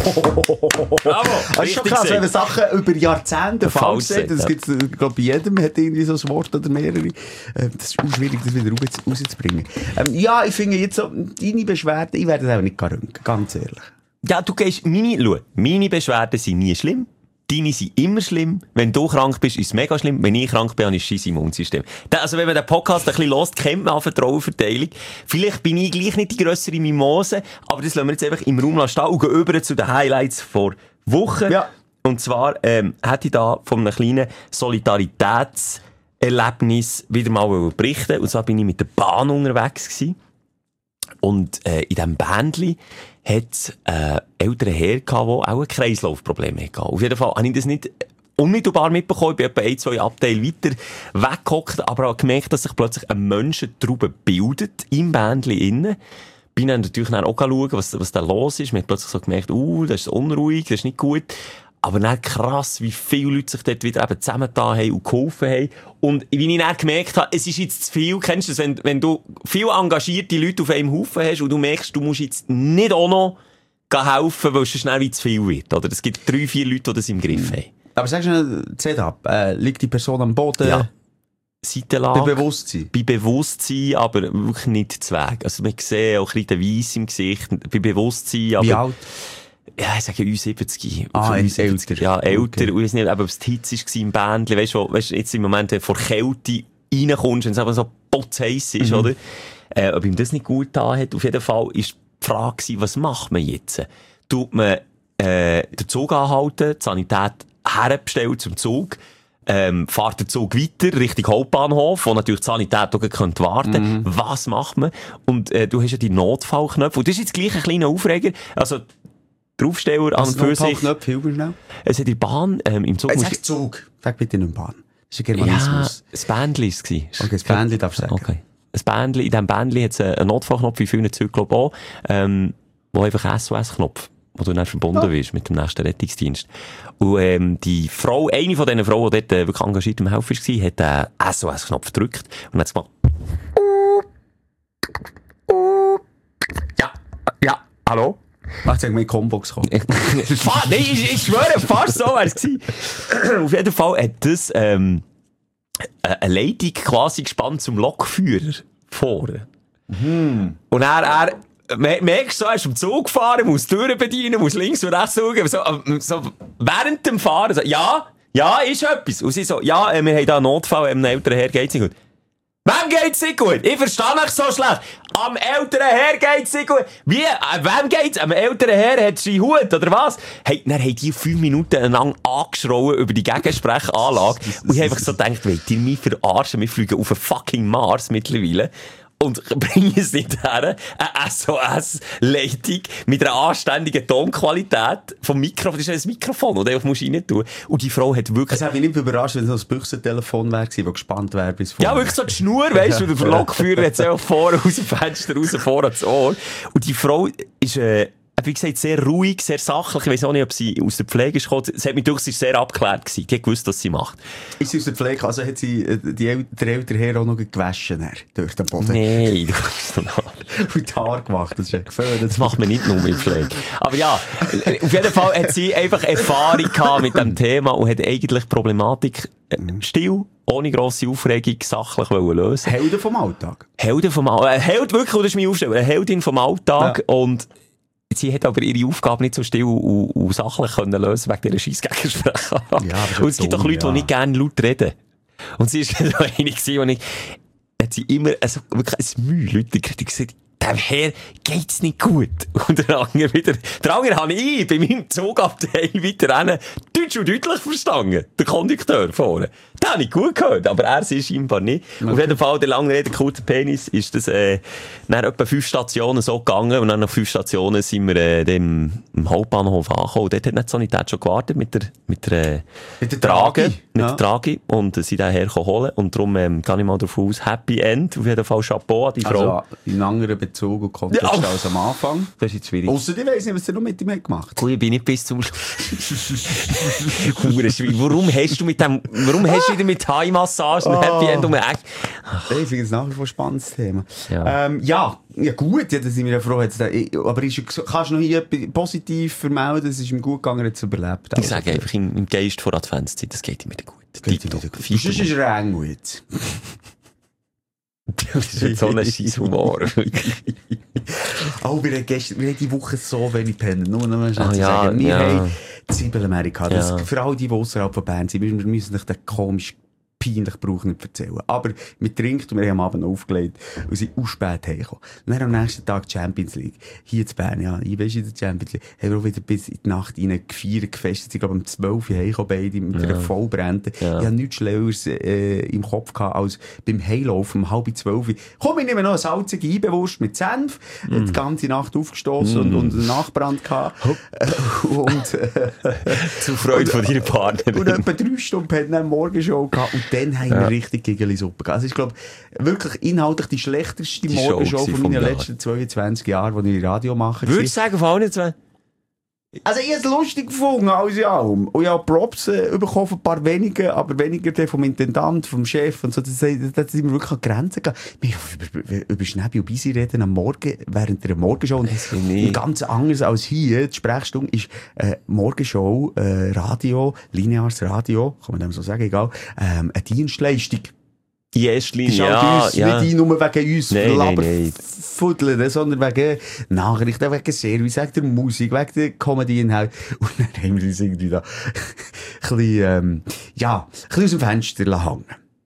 Bravo, Das ist schon krass, wenn man Sachen über Jahrzehnte falsch Falsch sagt. Das sagt, gibt's, ich glaube, bei jedem hat irgendwie so ein Wort oder mehrere. Ähm, Das ist auch schwierig, das wieder raus- rauszubringen. Ähm, ja, ich finde jetzt so, deine Beschwerden, ich werde das auch nicht röntgen, ganz ehrlich. Ja, du gehst, meine, schau, meine Beschwerden sind nie schlimm. Deine sind immer schlimm. Wenn du krank bist, ist es mega schlimm. Wenn ich krank bin, habe ich ein scheiß Immunsystem. Da, also, wenn man den Podcast ein bisschen hört, kennt man auch Vertrauenverteilung. Vielleicht bin ich gleich nicht die grössere Mimose, aber das lassen wir jetzt einfach im Raum stehen und gehen über zu den Highlights vor Wochen. Ja. Und zwar, ähm, hätte ich da von einem kleinen Solidaritätserlebnis wieder mal berichten. Und zwar bin ich mit der Bahn unterwegs gewesen. Und äh, in diesem Bändli hat es äh, ältere Herr gehabt, der auch ein Kreislaufproblem hatte. Auf jeden Fall habe ich das nicht unmittelbar mitbekommen. Ich bin etwa ein, zwei Abteile weiter weggehockt, aber habe gemerkt, dass sich plötzlich eine Menschentraube bildet im Bändli innen. Bin dann natürlich dann auch schauen, was, was da los ist. Man hat plötzlich so gemerkt, uh, das ist unruhig, das ist nicht gut. Aber dann krass, wie viele Leute sich dort wieder eben zusammengetan haben und geholfen haben. Und wie ich dann gemerkt habe, es ist jetzt zu viel. Kennst du das, wenn, wenn du viel engagierte Leute auf einem Haufen hast und du merkst, du musst jetzt nicht auch noch helfen, weil es schnell wie zu viel wird. Oder es gibt drei, vier Leute, die das im Griff haben. Aber sagst du, Setup, äh, liegt die Person am Boden? Ja. Seitenlage. Bei Bewusstsein? Bei Bewusstsein, aber wirklich nicht zu Weg. Also man sieht auch ein bisschen den Weiss im Gesicht. Bei Bewusstsein, aber... Wie alt? Ja, ich sage Ü siebzig. Ah, Ü älter. Ja, älter. Okay. Und ich weiß nicht, ob es die Hitze war im Bändchen. Weißt du, weißt, jetzt im Moment, wenn du vor Kälte reinkommst, wenn es einfach so potzheiss ist, Mhm. oder? Äh, ob ihm das nicht gut getan hat. Auf jeden Fall ist die Frage gewesen, was macht man jetzt? Tut man, äh, den Zug anhalten, die Sanität herbestellt zum Zug, ähm, fährt der Zug weiter Richtung Hauptbahnhof, wo natürlich die Sanität auch könnte warten. Mhm. Was macht man? Und, äh, du hast ja die Notfallknöpfe. Und das ist jetzt gleich ein kleiner Aufreger. Also, der Aufsteller an und für sich. Knopf, hilf mir schnell. Es hat die Bahn, ähm, im Zug. Äh, musst- sag Zug. Sag bitte nicht Bahn. Das ist ein ja, Germanismus. das Bändchen war es. Okay, das Bändchen darfst du sagen. Okay. Ein Bändchen, in diesem Bändchen hat es einen Notfallknopf, wie vielen Zügen, glaube ich, auch, ähm, wo einfach ein S O S-Knopf, wo du dann verbunden wirst mit dem nächsten Rettungsdienst. Und, ähm, die Frau, eine von diesen Frauen, die dort äh, wirklich engagiert im Helfer war, hat den S O S-Knopf gedrückt und hat gemacht. Ja, ja, hallo? Ach, sag mal, in Combox kommen. Fa- Nein, ich, ich schwöre, fast so wär's gewesen. Auf jeden Fall hat das, ähm, eine Leitung quasi gespannt zum Lokführer vorne. Und er, er, mer- merkst du, so, er ist am Zug gefahren, muss Türen bedienen, muss links und rechts schauen, so, ähm, so, während dem Fahren, so, ja, ja, ist etwas. Und sie so, ja, äh, wir haben da einen Notfall, einem älteren Herr geht's nicht gut. Wem geht's nicht gut? Ich verstehe mich so schlecht. Am älteren Herr geht's nicht gut. Wie? Äh, wem geht's? Am älteren Herr hat sie Hut, oder was? Hey, dann haben die fünf Minuten lang angeschrauen über die Gegensprechanlage. Und ich habe einfach so gedacht, wollt ihr mich verarschen? Wir fliegen auf den fucking Mars mittlerweile. Und bringen es nicht her, eine S O S-Leitung mit einer anständigen Tonqualität vom Mikrofon. Das ist ein Mikrofon, das du einfach rein tun musst. Und die Frau hat wirklich... Es hat mich nicht überrascht, wenn es so ein Büchsentelefon wäre, das gespannt wäre bis vorne. Ja, wirklich so die Schnur, weißt du, der Lokführer hat es auch vorne aus dem Fenster raus, vorne ans Ohr. Und die Frau ist... Äh, wie gesagt, sehr ruhig, sehr sachlich. Ich weiss auch nicht, ob sie aus der Pflege ist gekommen. Sie hat mich durch, sie war sehr abgeklärt gewesen. Die hat gewusst, was sie macht. Ist sie aus der Pflege, also hat sie äh, die El- der ältere Herr auch noch gewaschen, er, durch den Boden? Nein, du kannst doch nicht. Und die Haare gemacht, das ist ja gefällt. Das macht man nicht nur mit Pflege. Aber ja, auf jeden Fall hat sie einfach Erfahrung gehabt mit dem Thema und hat eigentlich die Problematik äh, still, ohne grosse Aufregung, sachlich wollen lösen. Helden vom Alltag. Helden vom Alltag. Äh, Held, wirklich, das ist mein Aufsteller. Eine Heldin vom Alltag. Ja. Und sie hat aber ihre Aufgabe nicht so still und, und sachlich können lösen wegen dieser Scheissgegensprache. Ja, und es gibt doch Leute, ja. die nicht gerne laut reden. Und sie war so eine, die ich, hat sie immer, also wirklich ein Mühe, Leute, die gesagt, dem Herr geht's nicht gut. Und der andere wieder, der andere habe ich bei meinem Zugabteil weiter hin deutsch und deutlich verstanden. Der Kondukteur vorne. Den habe ich gut gehört, aber er ist scheinbar nicht. Okay. Auf jeden Fall, der lange Rede, kurzer Penis, ist das, äh, nach etwa fünf Stationen so gegangen. Und dann nach fünf Stationen sind wir, äh, dem, im Hauptbahnhof angekommen. Und dort hat die Sanität schon gewartet mit der, mit der, äh, mit der Trage. Trage. Mit Ja. der Trage. Und äh, sie den hergekommen holen. Und darum, ähm, kann ich mal drauf aus, Happy End. Auf jeden Fall Chapeau an die Frau. Also, in anderen Bezug und Kontext Ja. als am Anfang. Das ist jetzt schwierig. Ausser ich weiss nicht, was du noch mit ihm hat gemacht. Gut, ich bin nicht bis zum Hurenschwein. Warum hast du mit dem, warum hast du wieder mit Thai-Massagen und Happy End um die Ecke? Ich finde es nach wie vor ein spannendes Thema. Ja. Ähm, ja, ja gut, ja, da sind wir ja froh. Jetzt, äh, aber ist, kannst du noch hier positiv vermelden, es ist ihm gut gegangen, jetzt überlebt? Ich sage einfach im, im Geist vor Adventszeit, das geht ihm wieder gut. Geht ihm wieder gut. Das ist ein Rängut. Das ist jetzt so ein scheiß Humor. Oh, wir haben gestern, wir haben die Woche so wenig pennen. Nur noch mal schnell Ah, zu ja, sagen. Wir ja. haben Zwiebelamerika. Das, Ja. für alle, die, die ausserhalb von Bern sind, wir müssen nicht den komisch peinlich Brauch nicht erzählen. Aber wir trinken und wir haben am Abend noch aufgelegt und sind auch spät heimgekommen. Und dann am nächsten Tag Champions League. Hier zu Bern, ja, ich weiss in der Champions League, haben wir auch wieder bis in die Nacht rein gefeiert, gefestet. Ich glaube, um zwölf Uhr heimgekommen, beide mit Ja. einer Vollbrände. Ja. Ich habe nichts Schlaueres äh, im Kopf gehabt, als beim Heilaufen um halb zwölf Uhr. Komm, ich nehme noch eine salzige Eibewurst mit Senf. Mm. Die ganze Nacht aufgestossen mm. und, und einen Nachbrand gehabt. Äh, und, äh, Zur Freude von deiner Partnerin. und etwa drei Stunden hatten wir eine Morgenshow gehabt und dann haben Ja. wir richtig Gigeli-Suppe gehabt. Also ich glaube, wirklich inhaltlich die schlechteste Die Morgenshow Show von vom meinen Jahr. letzten zweiundzwanzig Jahren, die ich Radio mache. Würdest du sagen, von allen zwei? Also ich habe es lustig gefunden, alles in allem. Und ich habe Props äh, bekommen von ein paar wenigen, aber weniger der vom Intendant, vom Chef und so. Das, das, das sind wir wirklich an Grenzen gegangen. Wir haben über, über Schnäbi und Bisi reden am Morgen, während der Morgenshow. Und das ist ganz anders als hier. Die Sprechstunde ist äh, Morgenshow, äh, Radio, lineares Radio, kann man dem so sagen, egal, ähm, eine Dienstleistung. In erster Die ist Linie, halt ja, uns ja. nicht ein, nur wegen uns Nein, nein, nein. Fuddeln, sondern wegen Nachrichten, wegen Service, wegen der Musik, wegen der Comedy-Inhalt. Und dann haben wir uns irgendwie da ein bisschen, ähm, ja, ein bisschen aus dem Fenster hängen.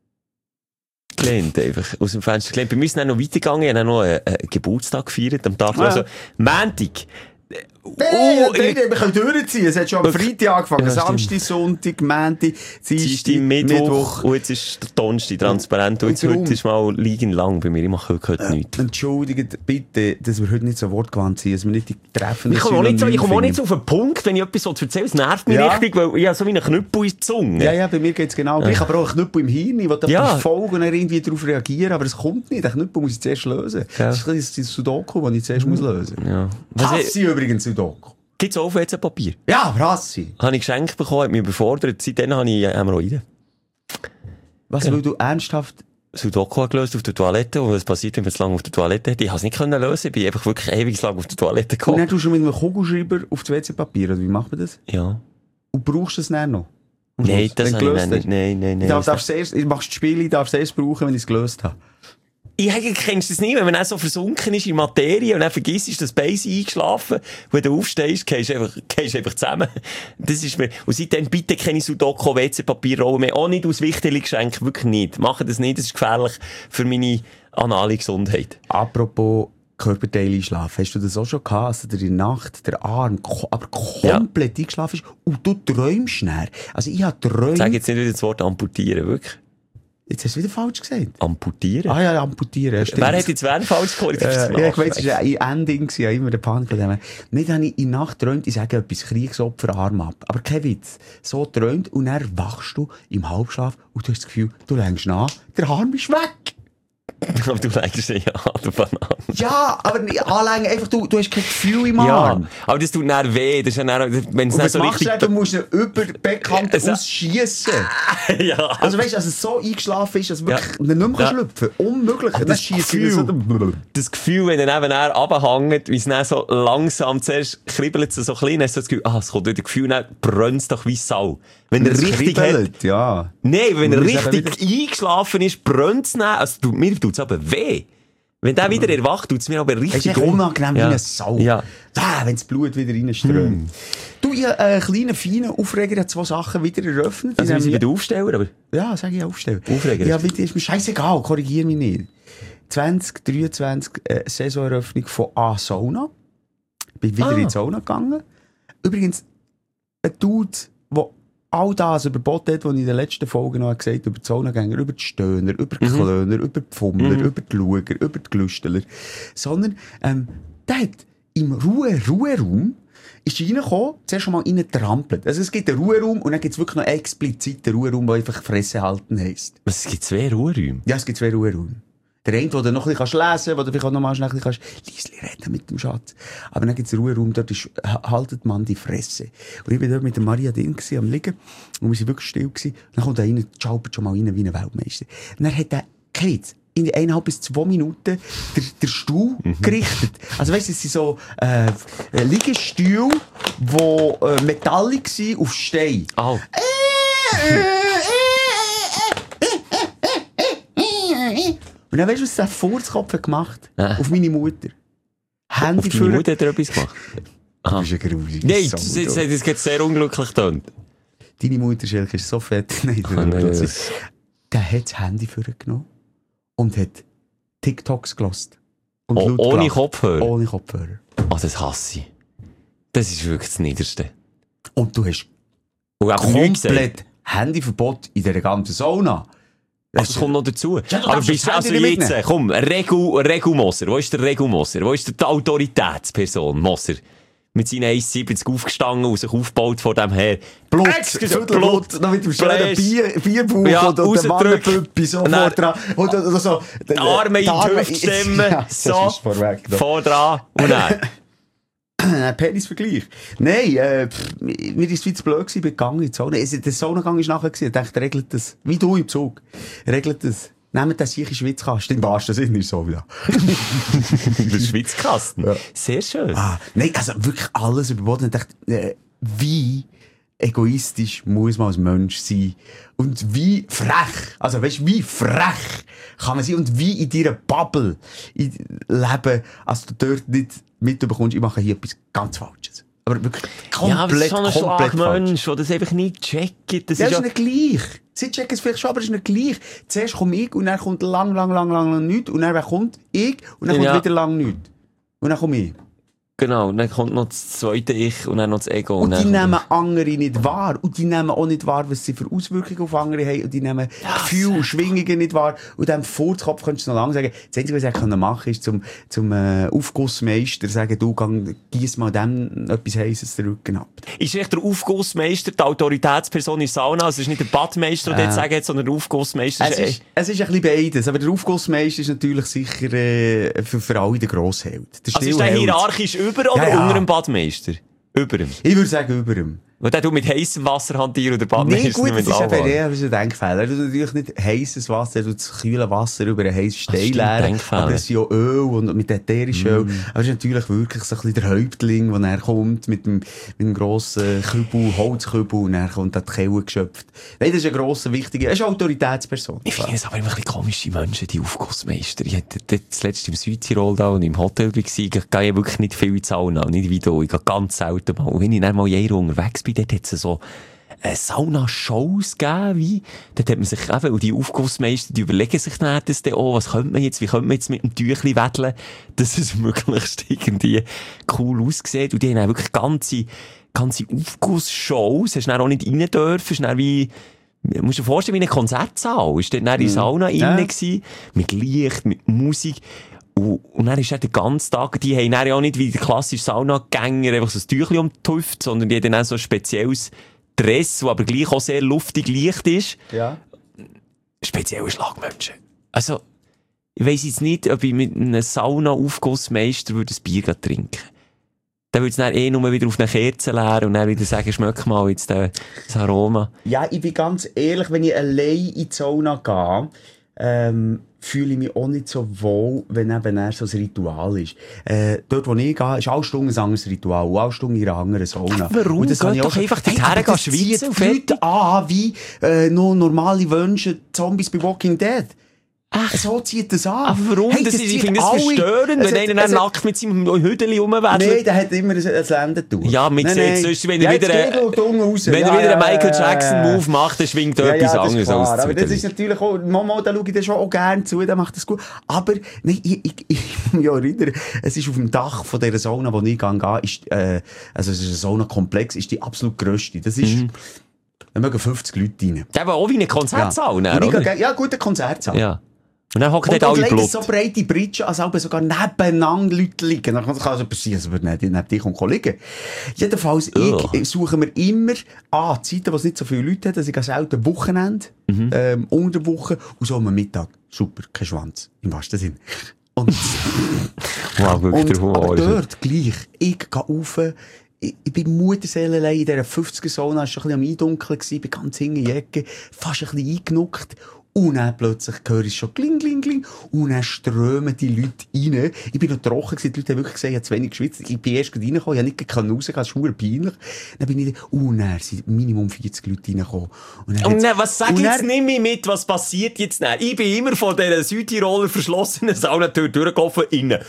Gelehnt, einfach. Aus dem Fenster gelehnt. Bei mir ist es dann noch weitergegangen. Ich habe dann noch einen, einen Geburtstag gefeiert am Tag. Ah. Also, Montag. Hey, Oh, wir können durchziehen. Es hat schon am Freitag angefangen. Ja, Samstag, Sonntag, Montag, Dienstag, Mittwoch. Und jetzt ist der Donnerstag transparent. Und jetzt Und heute ist mal liegend lang bei mir. Ich mache heute Äh, nichts. Entschuldigt bitte, dass wir heute nicht so wortgewandt sind, dass wir nicht die Treffen Ich komme auch nicht so, ich komme auch nicht so auf den Punkt, wenn ich etwas so erzähle. Es nervt mich Ja. richtig, weil ich habe so wie einen Knüppel in die Zunge. Ja, ja, bei mir geht's genau gleich. Aber auch ein Knüppel im Hirn. Ich will Ja. ja. folgen und dann irgendwie darauf reagieren, aber es kommt nicht. Den Knüppel muss ich zuerst lösen. Ja. Das ist ein bisschen das Sudoku, das ich zuerst muss lösen muss. Ja. Was ich- Hassi übrigens Sudoku. Gibt's auch auf W C-Papier? Ja, aber Hassi. Habe ich geschenkt bekommen, hat mich überfordert. Seitdem habe ich Hämorrhoiden. Was, Ja. weil du ernsthaft... Sudoku gelöst auf der Toilette. Und was passiert, wenn man es lange auf der Toilette hat? Ich habe es nicht können lösen. Ich bin einfach wirklich ewig lang auf der Toilette Und gekommen. dann tust du mit einem Kugelschreiber auf das W C-Papier, oder wie macht man das? Ja. Und brauchst du es dann noch? Am Nein, Schluss, das wenn habe du ich gelöst nicht. hast? Nein, nein, nein. Du darfst, darfst erst, du machst das Spiel, ich darf es erst brauchen, wenn ich es gelöst habe. ich kennst du das nie, wenn man dann so versunken ist in Materie und dann vergisst, ist das Bein eingeschlafen, und wenn du aufstehst, gehst du einfach, gehst einfach zusammen. Das ist mir, und seitdem bitte keine Sudoku, W C-Papierrollen mehr, auch nicht aus Wichtelgeschenk, wirklich nicht. Machen das nicht, das ist gefährlich für meine anale Gesundheit. Apropos Körperteile einschlafen, hast du das auch schon gehabt, dass dir in der Nacht der Arm ko- aber komplett ja. eingeschlafen ist und du träumst näher? Also ich habe träumt... Sag jetzt nicht wieder das Wort amputieren, wirklich. Jetzt hast du wieder falsch gesagt. Amputieren? Ah ja, amputieren. Wer hat jetzt wer falsch gehört? Äh, ja, ich weiss, es war ein Ending, ich habe immer den Panik von dem. Nicht habe ich in der Nacht geträumt, ich sage etwas, Kriegsopfer, Arm ab. Aber kein Witz. So träumt und dann wachst du im Halbschlaf und du hast das Gefühl, du längst nach, der Arm ist weg. Aber du lenkst ja an, du Banane. Ja, aber nicht anlegen, einfach, du, du hast kein Gefühl im Ja, Arm. aber das tut dann weh. Das ist dann, wenn es Und dann was so machst richtig... du, du musst ihn über die Beckkante Also- ausschiessen. ja. Also weißt du, dass es so eingeschlafen ist, dass du wirklich Ja. nicht mehr Ja. schlüpfen kann. Unmöglich. Aber Und dann das schiesst ihn so... Das Gefühl, wenn er nebenan runterhängt, wie es dann so langsam zuerst kribbelt, so klein, hast du das Gefühl, ah, es kommt wieder das Gefühl, dann brennt es doch wie Sau. Wenn er Das richtig hat, kribbelt, ja. nein, wenn er Und das richtig eingeschlafen ist, brennt es dann, also du, mir tut es aber weh. Wenn der wieder erwacht, tut es mir aber Es ist richtig echt unangenehm Ja. wie eine Sau. Ja. Ah, wenn das Blut wieder reinströmt. Du, ich habe einen kleinen, feinen Aufreger, der hat zwei Sachen wieder eröffnet. Also wir Die sind bei haben- den Aufsteller, aber... Ja, sag ich Aufsteller. Aufreger. Ja, bitte, ist mir scheißegal, korrigier mich nicht. zwanzig dreiundzwanzig äh, Saisoneröffnung von A-Sauna. Bin wieder Ah. in die Sauna gegangen. Übrigens, ein Dude, der all das überboten hat, was ich in den letzten Folgen noch gesagt habe, über die Saunagänger, über die Stöhner, über die Klöner, über die Fummler, Mhm. über die Luger, über die Glüsteler. Sondern, ähm, der hat im Ruhe-Ruheraum ist reingekommen, zuerst schon mal reingetrampelt. Also es gibt einen Ruheraum und dann gibt es wirklich noch einen expliziten Ruheraum, der einfach Fresse halten heisst. Was, es gibt zwei Ruheräume? Ja, es gibt zwei Ruheräume. Der eine, wo du noch ein bisschen lesen kannst, wo du vielleicht auch noch mal schnell ein bisschen leislich reden mit dem Schatz. Aber dann gibt es einen Ruheraum, dort ist, haltet man die Fresse. Und ich war dort mit der Maria drin gewesen, am Liegen, und wir waren wirklich still gewesen. Und dann kommt er rein, schaubert schon mal rein wie ein Weltmeister. Und dann hat er, Kate, in die eineinhalb bis zwei Minuten der, der Stuhl gerichtet. Also weißt du, es sind so, äh, Liegestühle, die, äh, metallic sind, auf Stein. Oh. Und dann weißt du, was der Furzkopf hat gemacht? Ah. Auf meine Mutter. Handy Auf deine für... Mutter hat er etwas gemacht? Du bist ein gruseliges Nein, Sau, das, du. das, das geht sehr unglücklich getan. Deine Mutter, Schelke, ist so fett. Nein, Oh, nein, der, das- der hat das Handy vorgenommen und hat TikToks gelost. Und Oh, laut ohne gelacht. Kopfhörer? Ohne Kopfhörer. Oh, das hasse ich. Das ist wirklich das Niederste. Und du hast Und aber nichts gesagt. komplett Handyverbot in dieser ganzen Sauna. Also, das kommt noch dazu. Ja, du aber darfst bist das du also Handy nicht jetzt, mitnehmen. komm, Regu, Regu Moser. Wo ist der Regu Moser? Wo ist der, die Autoritätsperson Moser? Mit seinen eins siebzig aufgestanden und sich aufgebaut vor dem her. Blut, Excuse, Blut, noch mit dem schönen Bläst. Bier, Bierbauch Ja, und, und der rausdrücken. Wannenpüppi so Und dann- vor dran. Und, und, und so. Die Arme in die Hüfte stemmen. Ja, das so. ist vorweg. noch. Vor dran. Und dann. Ein Penisvergleich. Nein, äh, pff, mir ist es viel zu blöd gewesen, ich bin gegangen in die Sauna. Also, der Saunagang ist nachher gewesen. Ich dachte, regelt das. Wie du im Zug. Regelt das. Nehmt den sicher Schwitzkasten. Im wahrsten Sinne ist so wieder. Der Schwitzkasten. Ja. Sehr schön. Ah, nein, also wirklich alles überboten. Ich dachte, äh, wie egoistisch muss man als Mensch sein? Und wie frech, also weißt du, wie frech kann man sein? Und wie in deiner Bubble in leben, als du dort nicht mitbekommst, ich mache hier etwas ganz Falsches. Aber wirklich komplett, ja, aber das ist so ein komplett falsch. Schlagmensch, der das einfach nicht checkt. Das Ja, ist das ja... ist nicht gleich. Sie checken es vielleicht schon, aber es ist nicht gleich. Zuerst komme ich und dann kommt lang, lang, lang, lang, lang nichts. Und dann wer kommt ich und dann kommt Ja. wieder lang nichts. Und dann komme ich. Genau, dann kommt noch das zweite Ich und dann noch das Ego. Und die dann nehmen kommt- andere nicht wahr. Und die nehmen auch nicht wahr, was sie für Auswirkungen auf andere haben. Und die nehmen Gefühle und Schwingungen nicht wahr. Und dem Furzkopf könntest du noch lange sagen, das Einzige, was ich machen kann, ist zum, zum äh, Aufgussmeister sagen, du, gang, giess mal dem etwas Heisses den Rücken ab. Ist echt der Aufgussmeister, die Autoritätsperson in der Sauna? Also es ist nicht der Badmeister, der Äh. jetzt sagen hat, sondern der Aufgussmeister. Es ist, es ist ein bisschen beides. Aber der Aufgussmeister ist natürlich sicher äh, für, für alle der Grossheld. Der Also ist der Stillheld. hierarchisch über oder Ja, ja. unter dem Badmeister? Über ihm. Ich würde sagen, über ihm. Weil der du mit heissem Wasser hantieren oder baden Nee, ist gut, nicht das mit ist eben Lauwarm. eher ein Denkfehler. Du natürlich nicht heisses Wasser, du das kühle Wasser über einen heissen Stein stimmt, leeren. Denkfehler. Aber es ist ja Öl und mit ätherischem Öl. Mm. Aber es ist natürlich wirklich so ein bisschen der Häuptling, der dann kommt mit dem, mit dem grossen Kübel, Holzkübel, und dann kommt da die Kelle geschöpft. Nein, das ist ein grosser, wichtiger, er ist eine Autoritätsperson. Ich finde es aber immer ein bisschen komisch, die Menschen, die Aufgussmeister. Ich hatte das letzte im Südtirol da und im Hotel war, ich gehe ja wirklich nicht viel in die Sauna, nicht wie du, ich gehe ganz selten mal. Und wenn ich dann mal jeder unterwegs bin, dort hat es so äh, Sauna-Shows gegeben, wie, dort hat man sich eben, und die Aufgussmeister, die überlegen sich dann das dann auch, was könnte man jetzt, wie könnte man jetzt mit dem Tüchli wedeln, dass es möglichst irgendwie cool aussieht. Und die haben dann wirklich ganze, ganze Aufgussshows, hast du dann auch nicht rein dürfen, ist dann wie, du musst dir vorstellen, wie ein Konzertsaal. Ist dort dann in der Sauna Ja. innen gewesen, mit Licht, mit Musik. Und, und dann ist er den ganzen Tag, die haben dann ja auch nicht wie der klassische Saunagänger einfach so ein Tüchli um die Hüfte, sondern die haben dann auch so ein spezielles Dress, das aber gleich auch sehr luftig leicht ist. Ja. Spezielle Schlagmenschen. Also, ich weiss jetzt nicht, ob ich mit einem Sauna-Aufgussmeister würde ein Bier trinken. Dann würde es dann eh nur wieder auf eine Kerze leeren und dann wieder sagen, schmeck mal jetzt äh, das Aroma. Ja, ich bin ganz ehrlich, wenn ich allein in die Sauna gehe, ähm, fühle ich mich auch nicht so wohl, wenn eben erst so ein Ritual ist. Äh, dort, wo ich gehe, ist alle Stunden ein anderes Ritual, und alle Stunden in einer anderen Sauna. Warum? Und das habe Geht ich auch doch schon- einfach Hey, dorthin aber gehen, das schweizen zieht und die Leute fertig. an, wie äh, noch normale Wünsche, Zombies bei Walking Dead. Ach. So zieht das an. Aber warum? Hey, das ist, ich zieht finde das alle- verstörend, Es wenn hat- einer es dann hat- nackt mit seinem Hüdeli rumwedelt. Nein, der hat immer ein, ein Lendentuch. Ja, man Nein, sieht nein. sonst, wenn er Ja, wieder, jetzt geht er da unten raus. wenn er Ja, wieder ja, einen Michael ja, ja, Jackson-Move ja. macht, dann schwingt Ja, etwas ja, das ist anderes klar. als Aber das Zwiebeln. ist natürlich auch, Mama, da schaue ich das schon auch gerne zu, der macht das gut. Aber, nein, ich, ich, ich muss mich auch erinnern, es ist auf dem Dach von dieser Sauna, wo ich gehe, ist, äh, also es ist ein Saunakomplex, ist die absolut grösste. Das ist, Mhm. da mögen fünfzig Leute rein. Das ist aber auch wie ein Konzertsaal, Und dann, ich oder? gehe, ja, guter Konzertsaal. Ja. Und dann hocken Und, dort und alle legen Blut. so breite Bridgen, als ob sogar nebeneinander Leute liegen. Dann kann es also passieren, dass wir nicht neben dich und liegen. Jedenfalls, Ugh. ich suche mir immer an Zeiten, wo es nicht so viele Leute hat, dass ich gehe selten Wochenende, Mhm. ähm, unter der Woche, und so am Mittag. Super, kein Schwanz. Im wahrsten Sinn. Und, Wow, wirklich, und der Humor aber ist- dort gleich. Ich gehe rauf, ich, ich bin Mutterseelenlei in dieser fünfziger-Sauna, es war schon ein bisschen am Eindunkeln, gewesen, bin ganz hinten in die Ecke, fast ein bisschen eingenuckt. Und dann plötzlich höre ich schon kling, kling, kling. Und dann strömen die Leute rein. Ich bin noch trocken gewesen. Die Leute haben wirklich gesagt, ich habe zu wenig geschwitzt. Ich bin erst gerade reingekommen. Ich habe nicht rausgehen können. Das ist verdammt peinlich. Dann bin ich, und dann sind Minimum vierzig Leute reingekommen. Und dann, Und hat's- dann, was sag und ich dann- jetzt nicht mehr mit, was passiert jetzt dann? Ich bin immer von dieser Südtiroler verschlossenen Saunatür durchgelaufen, innen.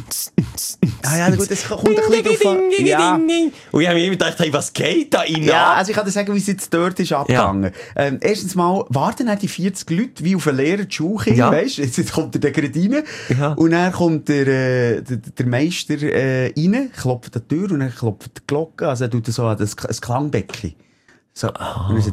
Ah ja, gut, das kommt ein bisschen drauf an. Ja. Und ich habe mir immer gedacht, hey, was geht da innen? Ja, also ich kann dir sagen, wie es jetzt dort ist abgegangen. Ähm, erstens mal warten dann die vierzig Leute wie auf einen leeren Schulkind, Ja. weisst du? Jetzt, jetzt kommt der gerade rein. Ja. Und dann kommt der, äh, der, der Meister äh, rein, klopft an die Tür und dann klopft die Glocke, also er tut so an das, das Klangbecken. So. Und dann so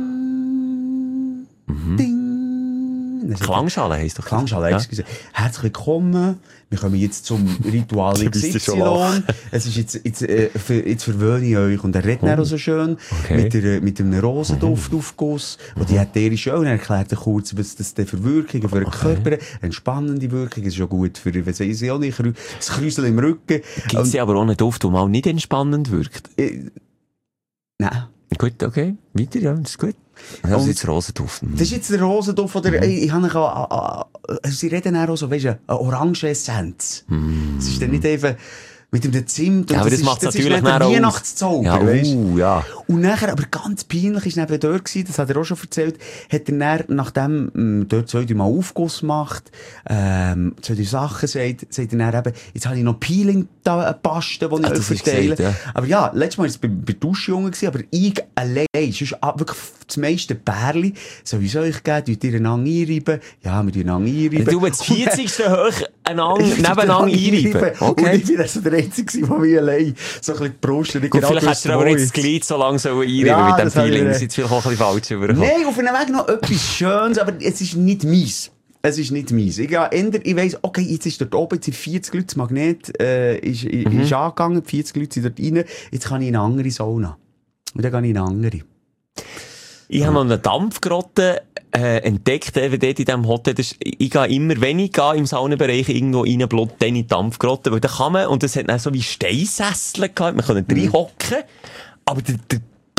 ding, ding. Dann sagt er, Klangschale heisst doch. Klangschale, Ja. excuse. Herzlich willkommen. Wir kommen jetzt zum Ritual Du bist ja X schon Y. Es ist jetzt, jetzt, äh, für, jetzt verwöhne ich euch. Und er redet dann auch so schön. Okay. Mit, der, mit einem Rosenduft-Aufguss. Und die ätherische Öl. Und er erklärt er kurz, was das denn für Wirkungen für den Körper, entspannende Wirkung. Es ist ja gut für, was weiß ich auch nicht, das Kräuseln im Rücken. Gibt es ja aber auch einen Duft, der mal nicht entspannend wirkt? Äh, nein. Gut, okay. Weiter, ja, das ist gut. Das Und- ist jetzt Rosenduft. Das ist jetzt der Rosenduft von der, ich, ich habe auch, äh, sie reden auch so, weisst du, eine Orange-Essenz. Es ist dann nicht einfach mit dem Zimt. Und Ja, aber das ist, macht's das natürlich ist nicht nachher der aus. Weihnachtszauber, Ja, weisst du. uh, ja. Und nachher, aber ganz peinlich ist neben dort gewesen, das hat er auch schon erzählt, hat er dann, nachdem ähm, dort zwei, drei Mal Aufguss macht, ähm, zwei, drei Sachen sagt, sagt er dann eben, jetzt habe ich noch Peeling da, eine Paste, die ich Ah, euch das hast du verteile. gesagt, ja. Aber ja, letztes Mal war es bei, bei Duschjungen gewesen, aber ich allein, sonst ah, wirklich das meiste Pärli, so wie soll ich geben, tut ihr einander einreiben? Ja, wir tun einander einreiben. Du willst das vierzigste hoch einander, Ich tue nebeneinander einreiben. einreiben. Und Okay. ich bin dann so der Einzige, der wie allein so ein bisschen die Brust und ich Gut, genau vielleicht hättest du aber gewusst, wo jetzt das ist. Glied so lang so einreiben Ja, mit dem das habe ich Feeling. mir- Das ist jetzt vielleicht auch ein bisschen falsch übergekommen. Nein, auf einem Weg noch etwas Schönes, aber es ist nicht meins. Es ist nicht meins. Ich, ja, änder, ich weiss, okay, jetzt ist dort oben, jetzt sind vierzig Leute, das Magnet äh, ist, Mhm. ist angegangen, vierzig Leute sind dort rein, jetzt kann ich in eine andere Sauna. Und dann gehe ich in eine andere. Ich habe noch eine Dampfgrotte äh, entdeckt, eben dort in diesem Hotel. Das ist, ich gehe immer, wenn ich gehe im Saunenbereich irgendwo rein, bloß dann in die Dampfgrotte, weil da kann man, und das hat dann so wie Steinsessel gehabt, man kann Mhm. reinhocken, aber der, der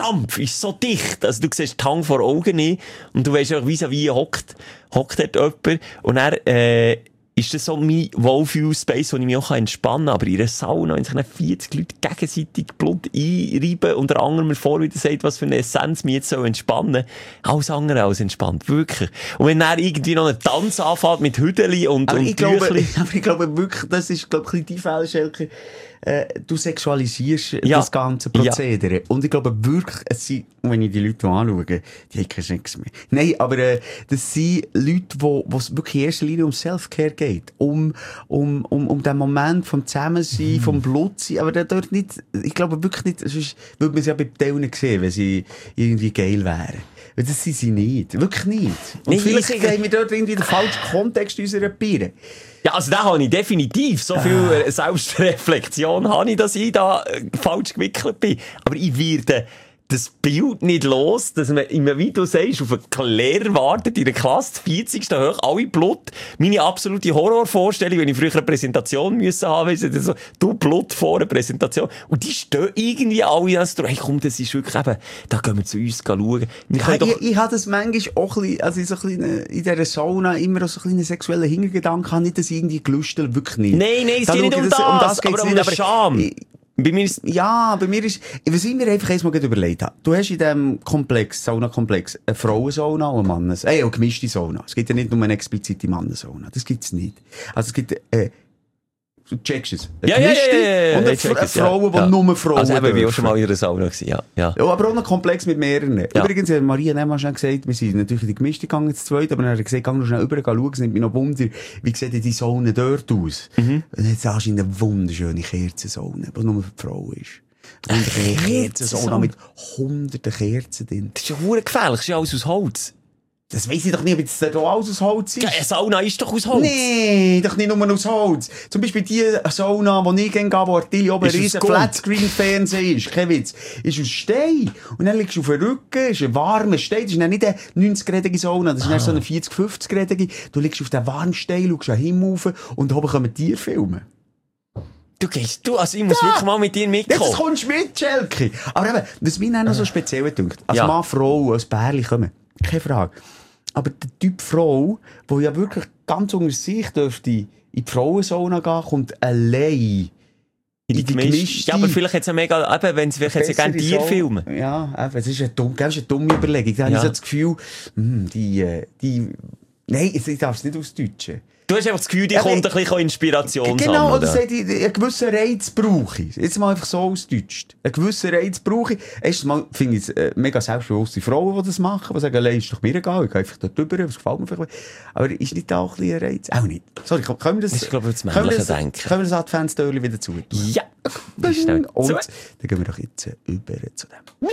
Dampf ist so dicht. Also du siehst die Hang vor Augen nicht und du weisst auch, vis-à-vis hockt, hockt dort jemand. Und dann, äh, ist das so mein Wohlfühl-Space, wo ich mich auch entspannen kann. Aber in einer Sauna, wenn sich dann vierzig Leute gegenseitig Blut einreiben und der andere mir vor wieder sagt, was für eine Essenz mich jetzt so entspannen, alles andere als entspannt. Wirklich. Und wenn dann irgendwie noch ein Tanz anfängt mit Hüdeli und, aber und ich glaube, Tüchli. aber ich glaube wirklich, das ist, glaube ich, die Fälle, Schelke. Äh, du sexualisierst Ja. das ganze Prozedere. Ja. Und ich glaube wirklich, es sind, wenn ich die Leute anschaue, die haben keinen Sex mehr. Nein, aber äh, das sind Leute, wo es wirklich in erster Linie um Self-Care geht. Um, um, um, um den Moment vom Zusammensein, mhm. vom Blutsein. Aber der dort nicht, ich glaube wirklich nicht, sonst würde man es ja bei Teilen sehen, wenn sie irgendwie geil wären. Weil das sind sie nicht. Wirklich nicht. Und Nee, vielleicht ich- haben wir dort irgendwie den falschen Kontext unserer Biere. Ja, also da habe ich definitiv so viel äh, Selbstreflexion habe ich, dass ich da äh, falsch gewickelt bin. Aber ich werde das Bild nicht los, dass man immer, wie du sagst, auf einen Lehrer wartet in der Klasse, vierzigsten hoch, alle Blut. Meine absolute Horrorvorstellung, wenn ich früher eine Präsentation müssen haben, weiss ich, so, du Blut vor einer Präsentation. Und die stehen irgendwie alle als hey, komm, das ist wirklich eben, da gehen wir zu uns schauen. Wir Ja, können doch, ich, ich habe das manchmal auch ein bisschen, also in so ein bisschen, in dieser Sauna immer so ein bisschen sexuellen Hintergedanken habe, nicht, dass ich irgendwie gelüstet, wirklich nicht. nein, nein, es Da geht nicht schaue um ich, das, um das geht's aber um nicht, den aber Scham. ich- Bei mir ist, Ja, bei mir ist, was ich mir einfach einmal gerade überlegt habe. Du hast in diesem Komplex, Saunakomplex, eine Frauensauna und eine Mannes, äh, eine gemischte Sauna. Es gibt ja nicht nur eine explizite Mannensauna. Das gibt's nicht. Also es gibt, äh, du checkst es. Eine Ja, ja, gemischte ja, ja, ja, und eine, ich check Fra- es, ja. Frauen, die Ja. nur Frauen also eben, ich war auch dürfen. schon mal in einer Sauna gewesen, ja, ja. Ja, aber auch noch Komplex mit mehreren. Ja. Übrigens hat Maria Nehmann schon gesagt, wir sind natürlich in die gemischte gegangen, zu zweit, aber dann hat er gesagt, geh noch schnell rüber schauen, es nimmt mich noch Wunder, wie sieht denn die Sauna dort aus? Mhm. Und dann hat es anscheinend eine wunderschöne Kerzensauna, die nur für die Frau ist. Wunderschöne Kerzensauna mit hunderten Kerzen drin. Das ist ja verdammt gefährlich, das ist ja alles aus Holz. Das weiss ich doch nicht, ob jetzt da alles aus Holz ist. Ja, eine Sauna ist doch aus Holz. Nee, doch nicht nur aus Holz. Zum Beispiel die Sauna, die ich gehe, wo Artilli oben Ist ein aus riesen Gold. Flatscreen-Fernseher ist, kein Witz, ist aus Stein. Und dann liegst du auf dem Rücken, ist ein warmer Stein, das ist dann nicht eine neunzig-gradige Sauna, das ist dann so eine vierzig-, fünfzig-gradige. Du liegst auf dem warmen Stein, schaust an den Himmel rauf und oben kommen Tiere filmen. Du gehst, du, also ich muss wirklich mal mit dir Jetzt mitkommen. kommst du mit, Schelke. Aber eben, was mich dann noch so speziell dünkt, als Ja. Mann, Frau, als Pärchen kommen, keine Frage. Aber der Typ Frau, der ja wirklich ganz unter sich dürfte in die Frauensauna gehen, kommt allein in die gemischte... Ja, aber vielleicht hat es ja mega, eben, wenn sie vielleicht hat sie gerne bessere Tier Sau- filmen. Ja, eben, es ist eine, dumm, das ist eine dumme Überlegung. Da habe Ja. ich so das Gefühl, hm, die, äh, die... Nein, ich darf es nicht ausdeutschen. Du hast einfach das Gefühl, die Ja, kommt aber- ein bisschen Inspiration Genau, sammeln, oder oder? sagt, ich, einen gewissen Reiz brauche ich. Jetzt mal einfach so ausdeutscht. Einen gewissen Reiz brauche ich. Erstens mal finde ich es äh, mega selbstbewusste Frauen, die das machen, die sagen, allein ist doch mir egal, ich gehe einfach dort drüber, was gefällt mir vielleicht. Aber ist nicht da auch ein bisschen ein Reiz? Auch nicht. Sorry, können wir das... Das ist, glaube ich, das können wir männliche das, Denken. können wir das Adventstörchen wieder zu? Ja. Das ist schnell. Und So. dann gehen wir doch jetzt äh, über zu dem.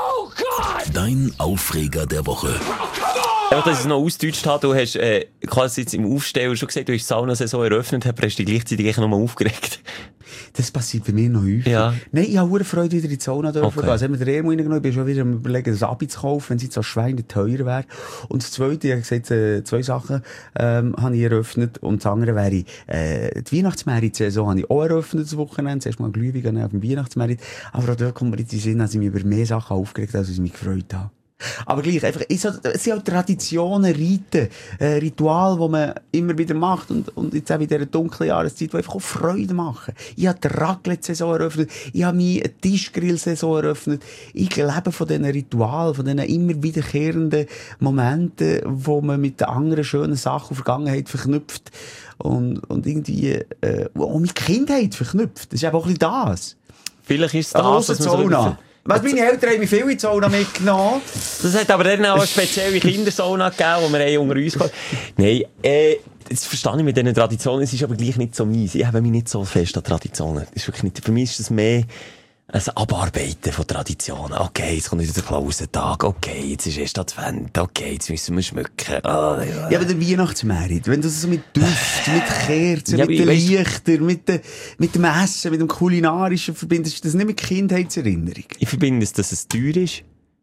Dein Aufreger der Woche. Einfach, dass ich es noch ausgedeutscht habe, du hast, äh, quasi jetzt im Aufsteller schon gesagt, du hast die Sauna-Saison eröffnet, aber hast dich gleichzeitig nochmal aufgeregt. Das passiert bei mir noch häufig. Ja. Nein, ich habe hohe Freude, wieder in die Sauna dürfen Okay. gehen. Also haben wir den Remo reingenommen, ich bin schon wieder am überlegen, das Abi zu kaufen, wenn es jetzt so Schweine teuer wäre. Und das Zweite, ich habe gesagt, äh, zwei Sachen ähm, habe ich eröffnet. Und das andere wäre, äh, die Weihnachtsmerit-Saison habe ich auch eröffnet, das Wochenende. Zuerst mal Glühwein dann auf dem Weihnachtsmerit. Aber auch dort kommt mir in den Sinn, dass ich mich über mehr Sachen aufgeregt habe, als ich mich gefreut habe. Aber gleich, einfach, es sind es sind auch Traditionen, Riten, äh, Rituale, die man immer wieder macht und, und jetzt auch in dieser dunklen Jahreszeit, die einfach auch Freude machen. Ich habe die Raclette-Saison eröffnet, ich habe meine Tischgrill-Saison eröffnet. Ich lebe von diesen Ritualen, von diesen immer wiederkehrenden Momenten, wo man mit den anderen schönen Sachen der Vergangenheit verknüpft und, und irgendwie äh, auch mit Kindheit verknüpft. Das ist eben auch ein bisschen das. Vielleicht ist es Also, das, ausser was man so Sauna. Was, meine Eltern haben mich viel in die Sauna mitgenommen. Das hat aber dann auch eine spezielle Kindersauna gegeben, die wir haben unter uns gehabt. Nein, äh, das verstehe ich mit diesen Traditionen, es ist aber gleich nicht so meins. Ich habe mich nicht so fest an Traditionen. Das ist wirklich nicht, für mich ist das mehr ein Abarbeiten von Traditionen. Okay, jetzt kommt wieder der Klausentag. Okay, jetzt ist erst Advent. Okay, jetzt müssen wir schmücken. Oh, ja. Ja, aber der Weihnachtsmerit, wenn du das so mit Duft, mit Kerzen, Ja, mit aber den ich weiss- Lichtern, mit, de, mit dem Essen, mit dem Kulinarischen verbindest, ist das nicht mit Kindheitserinnerung. Ich verbinde es, dass es teuer ist.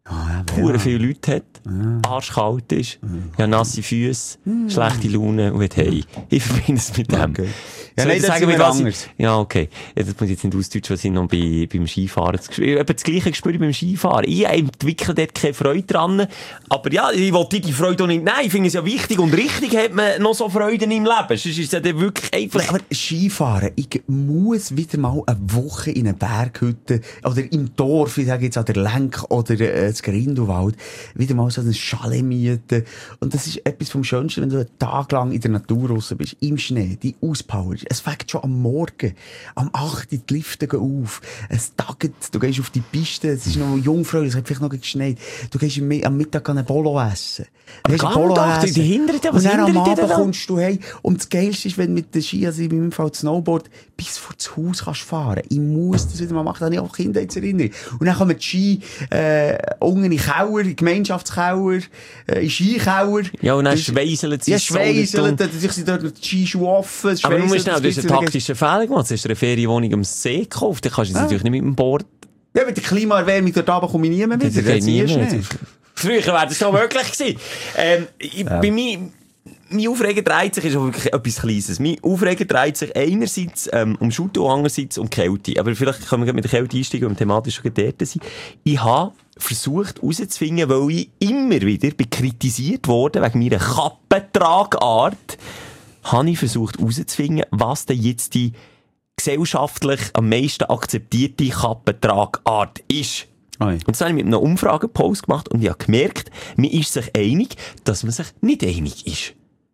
Ah, pure ja. viele Leute hat, Ja. arschkalt ist, ja, nasse Füße, schlechte Laune und will hey. Ich verbinde es mit dem. Okay. Ja, Soll nein, ich das sagen, ist mit wieder was ich- anders. Ja, okay. Ja, das muss ich jetzt nicht ausdeutschen, was ich noch bei, beim Skifahren das Gespür- Eben das gleiche Gespür beim Skifahren. Ich entwickle dort keine Freude dran. Aber ja, ich wollte die Freude auch nicht nehmen. Ich finde es ja wichtig und richtig hat man noch so Freude im Leben. Sonst ist es ja dann wirklich einfach... Aber Skifahren, ich muss wieder mal eine Woche in einer Berghütte oder im Dorf, ich sage jetzt an der Lenk oder äh, das Grindelwald, wieder mal so ein Chalet mieten. Und das ist etwas vom Schönsten, wenn du einen Tag lang in der Natur raus bist, im Schnee, die Auspower. Es fängt schon am Morgen, am acht Uhr die Lifte gehen auf, es tagt, du gehst auf die Piste, es ist noch jungfräulich, es hat vielleicht noch geschneit, du gehst am Mi- am Mittag an einen Bolo essen. Du gehst gang einen Bolo doch, die- essen. die hindern dich, was Und dann am hindert dich Abend denn da? kommst du heim. Und das Geilste ist, wenn du mit der Ski, also in meinem Fall das Snowboard, bis vor das Haus kannst fahren. Ich muss das wieder mal machen, da habe ich auch Kinder jetzt erinnern. Und dann kommen die Ski, äh, unten in den Keller, in den Gemeinschaftskeller, äh, in den Skikeller. Ja, und dann Das- schweiseln sie Ja, so nicht schweiseln, um. dann sind dort noch die Skischuhe offen, es Aber du musst schweiseln, schnell, du hast das einen bisschen- taktischen Fehler gemacht. Du hast dir eine Ferienwohnung am See gekauft. Dann kannst du jetzt natürlich nicht mit dem Board. Ja, mit der Klimaerwärmung dort oben komme ich nie mehr Das wieder. geht Jetzt nie nie mehr. Schnee. Früher wäre das so möglich gewesen. Ähm, ich, Bei mir, mein Aufreger dreht sich, ist auch wirklich etwas Kleines. Mein Aufreger dreht sich einerseits ähm, um Schutte und andererseits um Kälte. Aber vielleicht können wir mit der Kälte einsteigen, weil wir thematisch schon dort sind. Ich habe versucht herauszufinden, weil ich immer wieder bin kritisiert worden wegen meiner Kappentragart, habe ich versucht herauszufinden, was denn jetzt die gesellschaftlich am meisten akzeptierte Kappentragart ist. Oi. Und das habe ich mit einem Umfragepost gemacht und ich habe gemerkt, man ist sich einig, dass man sich nicht einig ist.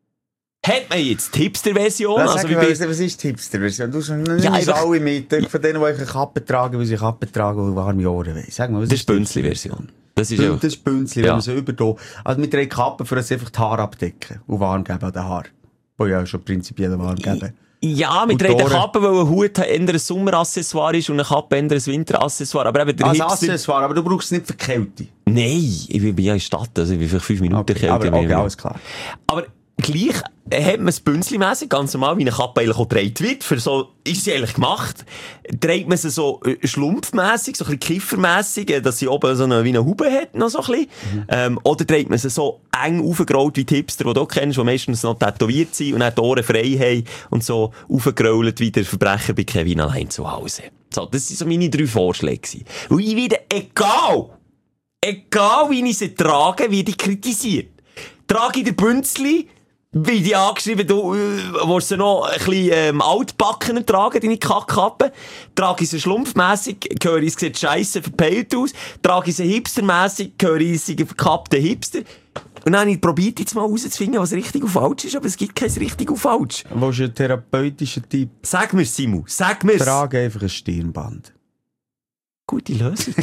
Hat man jetzt die Hipster-Version? Was, Also, sag wie mal, bei- was, was ist die Hipster-Version? Du sagst, nimm Ja, uns einfach- alle mit. Ich von denen, die eine Kappe tragen, weil sie Kappe tragen und warme Ohren wollen. Sag mal, was das ist die die Bünzli-Version. Das ist Bün- einfach... Das ist Bünzli, Ja. wenn man so überdrehen. Also mit drei Kappen, für das einfach die Haare abdecken und warm geben an den Haar. Wo ja schon prinzipiell warm geben. Ja, mit Und drei die Ohren. Kappen, weil ein Hut eher ein Sommeraccessoire ist und eine Kappe eher ein Winteraccessoire. Aber eben der Als Hipster... Accessoire, aber du brauchst es nicht für Kälte. Nein, ich bin ja in der Stadt, also ich bin vielleicht fünf Minuten Okay, kälter. aber, okay, alles klar. Aber gleich hat man es bünzli-mässig, ganz normal, wie eine Kappe eigentlich auch gedreht wird. Für so ist sie eigentlich gemacht. Dreht man sie so äh, schlumpfmässig, so ein bisschen kiffermässig, äh, dass sie oben so eine, wie eine Haube hat, noch so ein bisschen. Mhm. Ähm, oder dreht man sie so eng aufgerollt wie die Hipster, die du auch kennst, die meistens noch tätowiert sind und dann die Ohren frei haben und so aufgerollt wie der Verbrecher bei Kevin allein zu Hause. So, das waren so meine drei Vorschläge gewesen. Weil ich wieder, egal, egal wie ich sie trage, werde ich kritisiert. Trage ich den Bünzli, wie die angeschrieben, du äh, willst sie noch ein bisschen ähm, altbackener tragen, deine Kackkappe. Trage ich sie schlumpfmässig, höre ich, es sieht scheisse verpeilt aus. Trage ich sie hipstermässig, höre ich, sie verkappte Hipster. Und dann habe ich probiert, jetzt mal herauszufinden, was richtig und falsch ist, aber es gibt kein richtig und falsch. Wo ist ein therapeutischer Tipp? Sag mir's, Simu, sag mir's. Trage einfach ein Stirnband. Gute Lösung.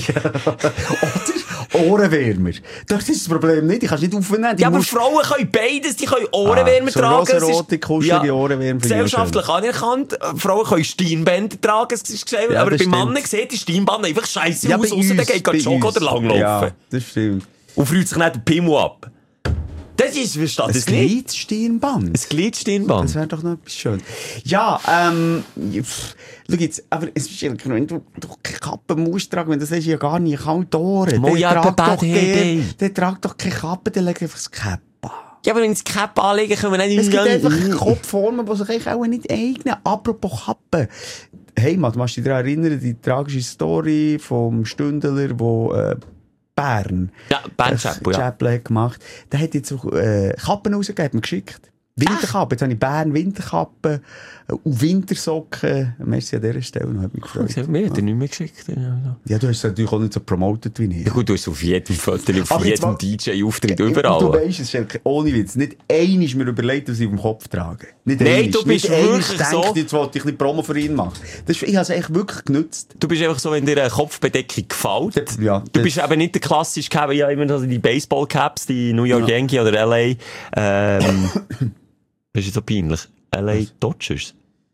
Oder Ohrenwärmer. Das ist das Problem nicht. Ich kann es nicht aufnehmen. Ja, aber Frauen können beides, die können Ohrenwärmer Ah, so tragen. Es ist- rosarote, kuschelige Ohrenwärmer finde ich gesellschaftlich anerkannt. Frauen können Stirnbänder tragen, es ist gesagt. Ja, aber bei das Männern stimmt. sieht die Stirnband einfach scheisse Ja, aus, bei ausser der uns, geht gerade bei joggen uns. oder langlaufen. Ja, das stimmt. Und freut sich nicht der Pimmel ab. Das ist, versteht Ein das nicht? Glied-Stirnband. Ein Glied-Stirnband. Das wäre doch noch etwas schön. Ja, ähm, pff, schau jetzt, aber es ist ja, wenn du, du keine Kappe musst tragen, wenn das ist ja gar nicht kalt Ohren. Mo, ja, trag der doch Bad der, Hey. der tragt doch keine Kappe, der legt einfach das Cap an. Ja, aber wenn sie das Cap anlegen, können wir nicht... Es gibt einfach Kopfformen, die sich eigentlich auch nicht eignen. Apropos Kappe. Hey, Mann, du musst dich daran erinnern, die tragische Story vom Stündler, wo, äh, Bern. Ja, Bern Chapel, ja. Chapel hat gemacht. Der hat jetzt auch, äh, Kappen rausgegeben, mir geschickt. Winterkappen. Jetzt habe ich Bern Winterkappen äh, und Wintersocken. Merci an dieser Stelle noch, hat mich gefreut. Mir hat er nicht mehr geschickt. Ja, Ja, du hast es natürlich auch nicht so promotet wie ich. ja gut, du hast auf jedem Foto, auf Aber jetzt jedem mal- D J-Auftritt, Und überall. du weisst, es ist ohne Witz. Nicht einmal ist mir überlegt, dass ich auf dem Kopf trage. Nicht Nein, einmal. du bist nicht einmal wirklich denkt, so- jetzt wollte ich ein bisschen Promo für ihn machen. Das ist, ich habe es echt wirklich genutzt. Du bist einfach so, wenn dir eine Kopfbedeckung gefällt. Ja, Du das- bist eben nicht der klassische Cap, ja, immer so die Baseball-Caps, die New York Ja. Yankee oder L A. Ähm, das ist so peinlich. L A Dodgers?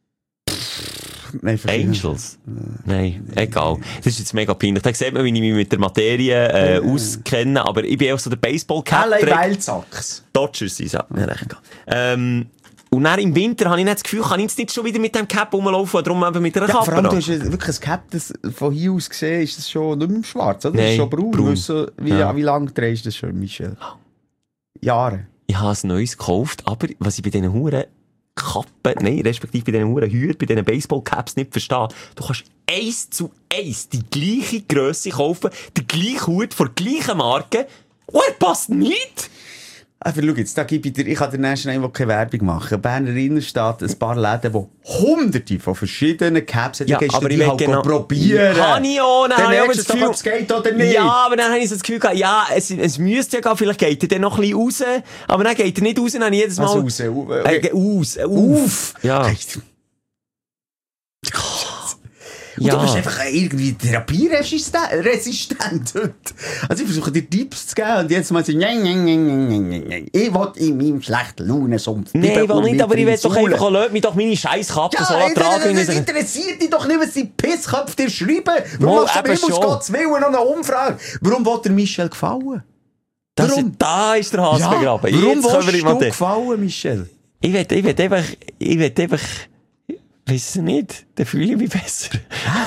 Nein, verstehe. Angels? Nein, egal. Das ist jetzt mega peinlich. Da sieht man, wie ich mich mit der Materie äh, auskenne, aber ich bin auch so der Baseball-Cap. L A Wild Sox. Dodgers sind es, ja. Ja, recht. Ähm, Und dann im Winter habe ich nicht das Gefühl, kann ich jetzt nicht schon wieder mit dem Cap rumlaufen, darum eben mit einer Ja, Kappe. vor allem, noch. du hast ja wirklich ein Cap, das von hier aus gesehen ist das schon nicht mehr schwarz, oder? Das Nein, ist schon braun. braun. Weißt du, wie, Ja. wie lange trägst du das schon, Michel? Jahre. Ich habe ein neues gekauft, aber was ich bei diesen Huren Kappen, nein, respektive bei diesen Huren Hüten, bei diesen Baseball-Caps nicht verstehe, du kannst eins zu eins die gleiche Grösse kaufen, den gleichen Hut von der gleichen Marke, und er passt nicht! Aber schau jetzt, da gebe ich dir, ich kann dir nächsten einmal keine Werbung machen. Berner Innenstadt, ein paar Läden, die hunderte von verschiedenen Caps haben. Ja, Dann gehst aber du ich die will halt genau- probieren. Kann ich auch, dann Dann habe ich aber merkst das du doch, Gefühl- ob es geht oder nicht. Ja, aber dann habe ich so das Gefühl gehabt, ja, es, es müsste ja gehen, vielleicht geht er dann noch ein bisschen raus, aber dann geht er nicht raus, dann habe ich jedes Mal... Also raus, uh, Äh, aus, äh, auf. Ja. Hey, Und du bist einfach irgendwie therapieresistent resistent heute. Also ich versuche dir Tipps zu geben und jetzt mal so, nein, nein, nein, nein, nein, nein, nein. Ich will in meinem schlechten Laune-Sumpf Nein, ich will nicht, aber ich will doch Suhle. einfach, lass mich doch meine scheiß Kappe so Ja, ertragen. das interessiert dich doch nicht, was die Pissköpfe dir schreiben. Warum Mal, machst du aber eben immer aus schon. Gottes Willen noch eine Umfrage? Warum will der Michel gefallen? Das, Warum? da ist der Hase Ja, begraben. warum Jetzt können wir willst mal du den- gefallen, Michel? Ich will, ich will einfach, ich will einfach, weiss es nicht, dann fühle ich mich besser.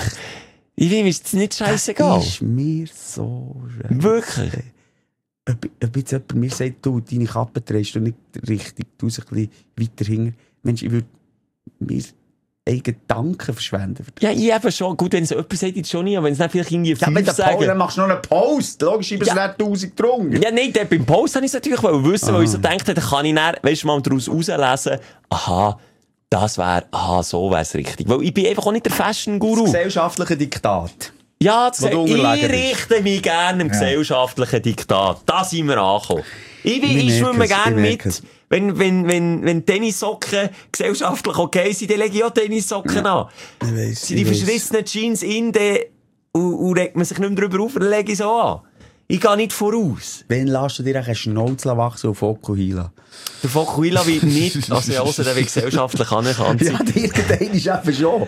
Ich will mir jetzt nicht scheißegal. Das ist mir so schön. Wirklich. Ob, ob jetzt jemand mir sagt, du, deine Kappe trägst du nicht richtig, du bist ein bisschen weiter hinten. Mensch, ich würde mir eigene Gedanken verschwenden. Ja, ich eben schon. Gut, wenn es jemand sagt, jetzt schon nicht, aber wenn es dann vielleicht irgendwie Ja, wenn fünf der Paul, dann sagen. machst du noch einen Post. Logisch, ich bin Ja. nicht tausend drunter. Ja, nein, der, beim Post habe ich es natürlich wollen wissen, weil ich Ah. so dachte, da kann ich dann, weißt du, mal daraus herauslesen, aha, das wäre, aha, so wäre es richtig. Weil ich bin einfach auch nicht der Fashion-Guru. Das gesellschaftliche Diktat. Ja, das Wo du ich unterlegen bist. richte mich gerne im gesellschaftlichen Diktat. Da sind wir angekommen. Ich, bin, Ich ich merke schwimme es, gerne ich merke mit. es. Wenn, wenn, wenn, wenn Tennissocken gesellschaftlich okay sind, dann lege ich auch Tennissocken an. Ich weiss, Sind die ich weiss. verschlissenen Jeans in, dann, und, und regt man sich nicht mehr drüber auf, dann lege ich so an. Ich gehe nicht voraus. Wenn lässt du dir einen Schnauz wachsen auf Fokuhila? Der Fokuhila wird nicht, also ja, also der wird gesellschaftlich anerkannt sein. Ja, irgendein ist eben schon.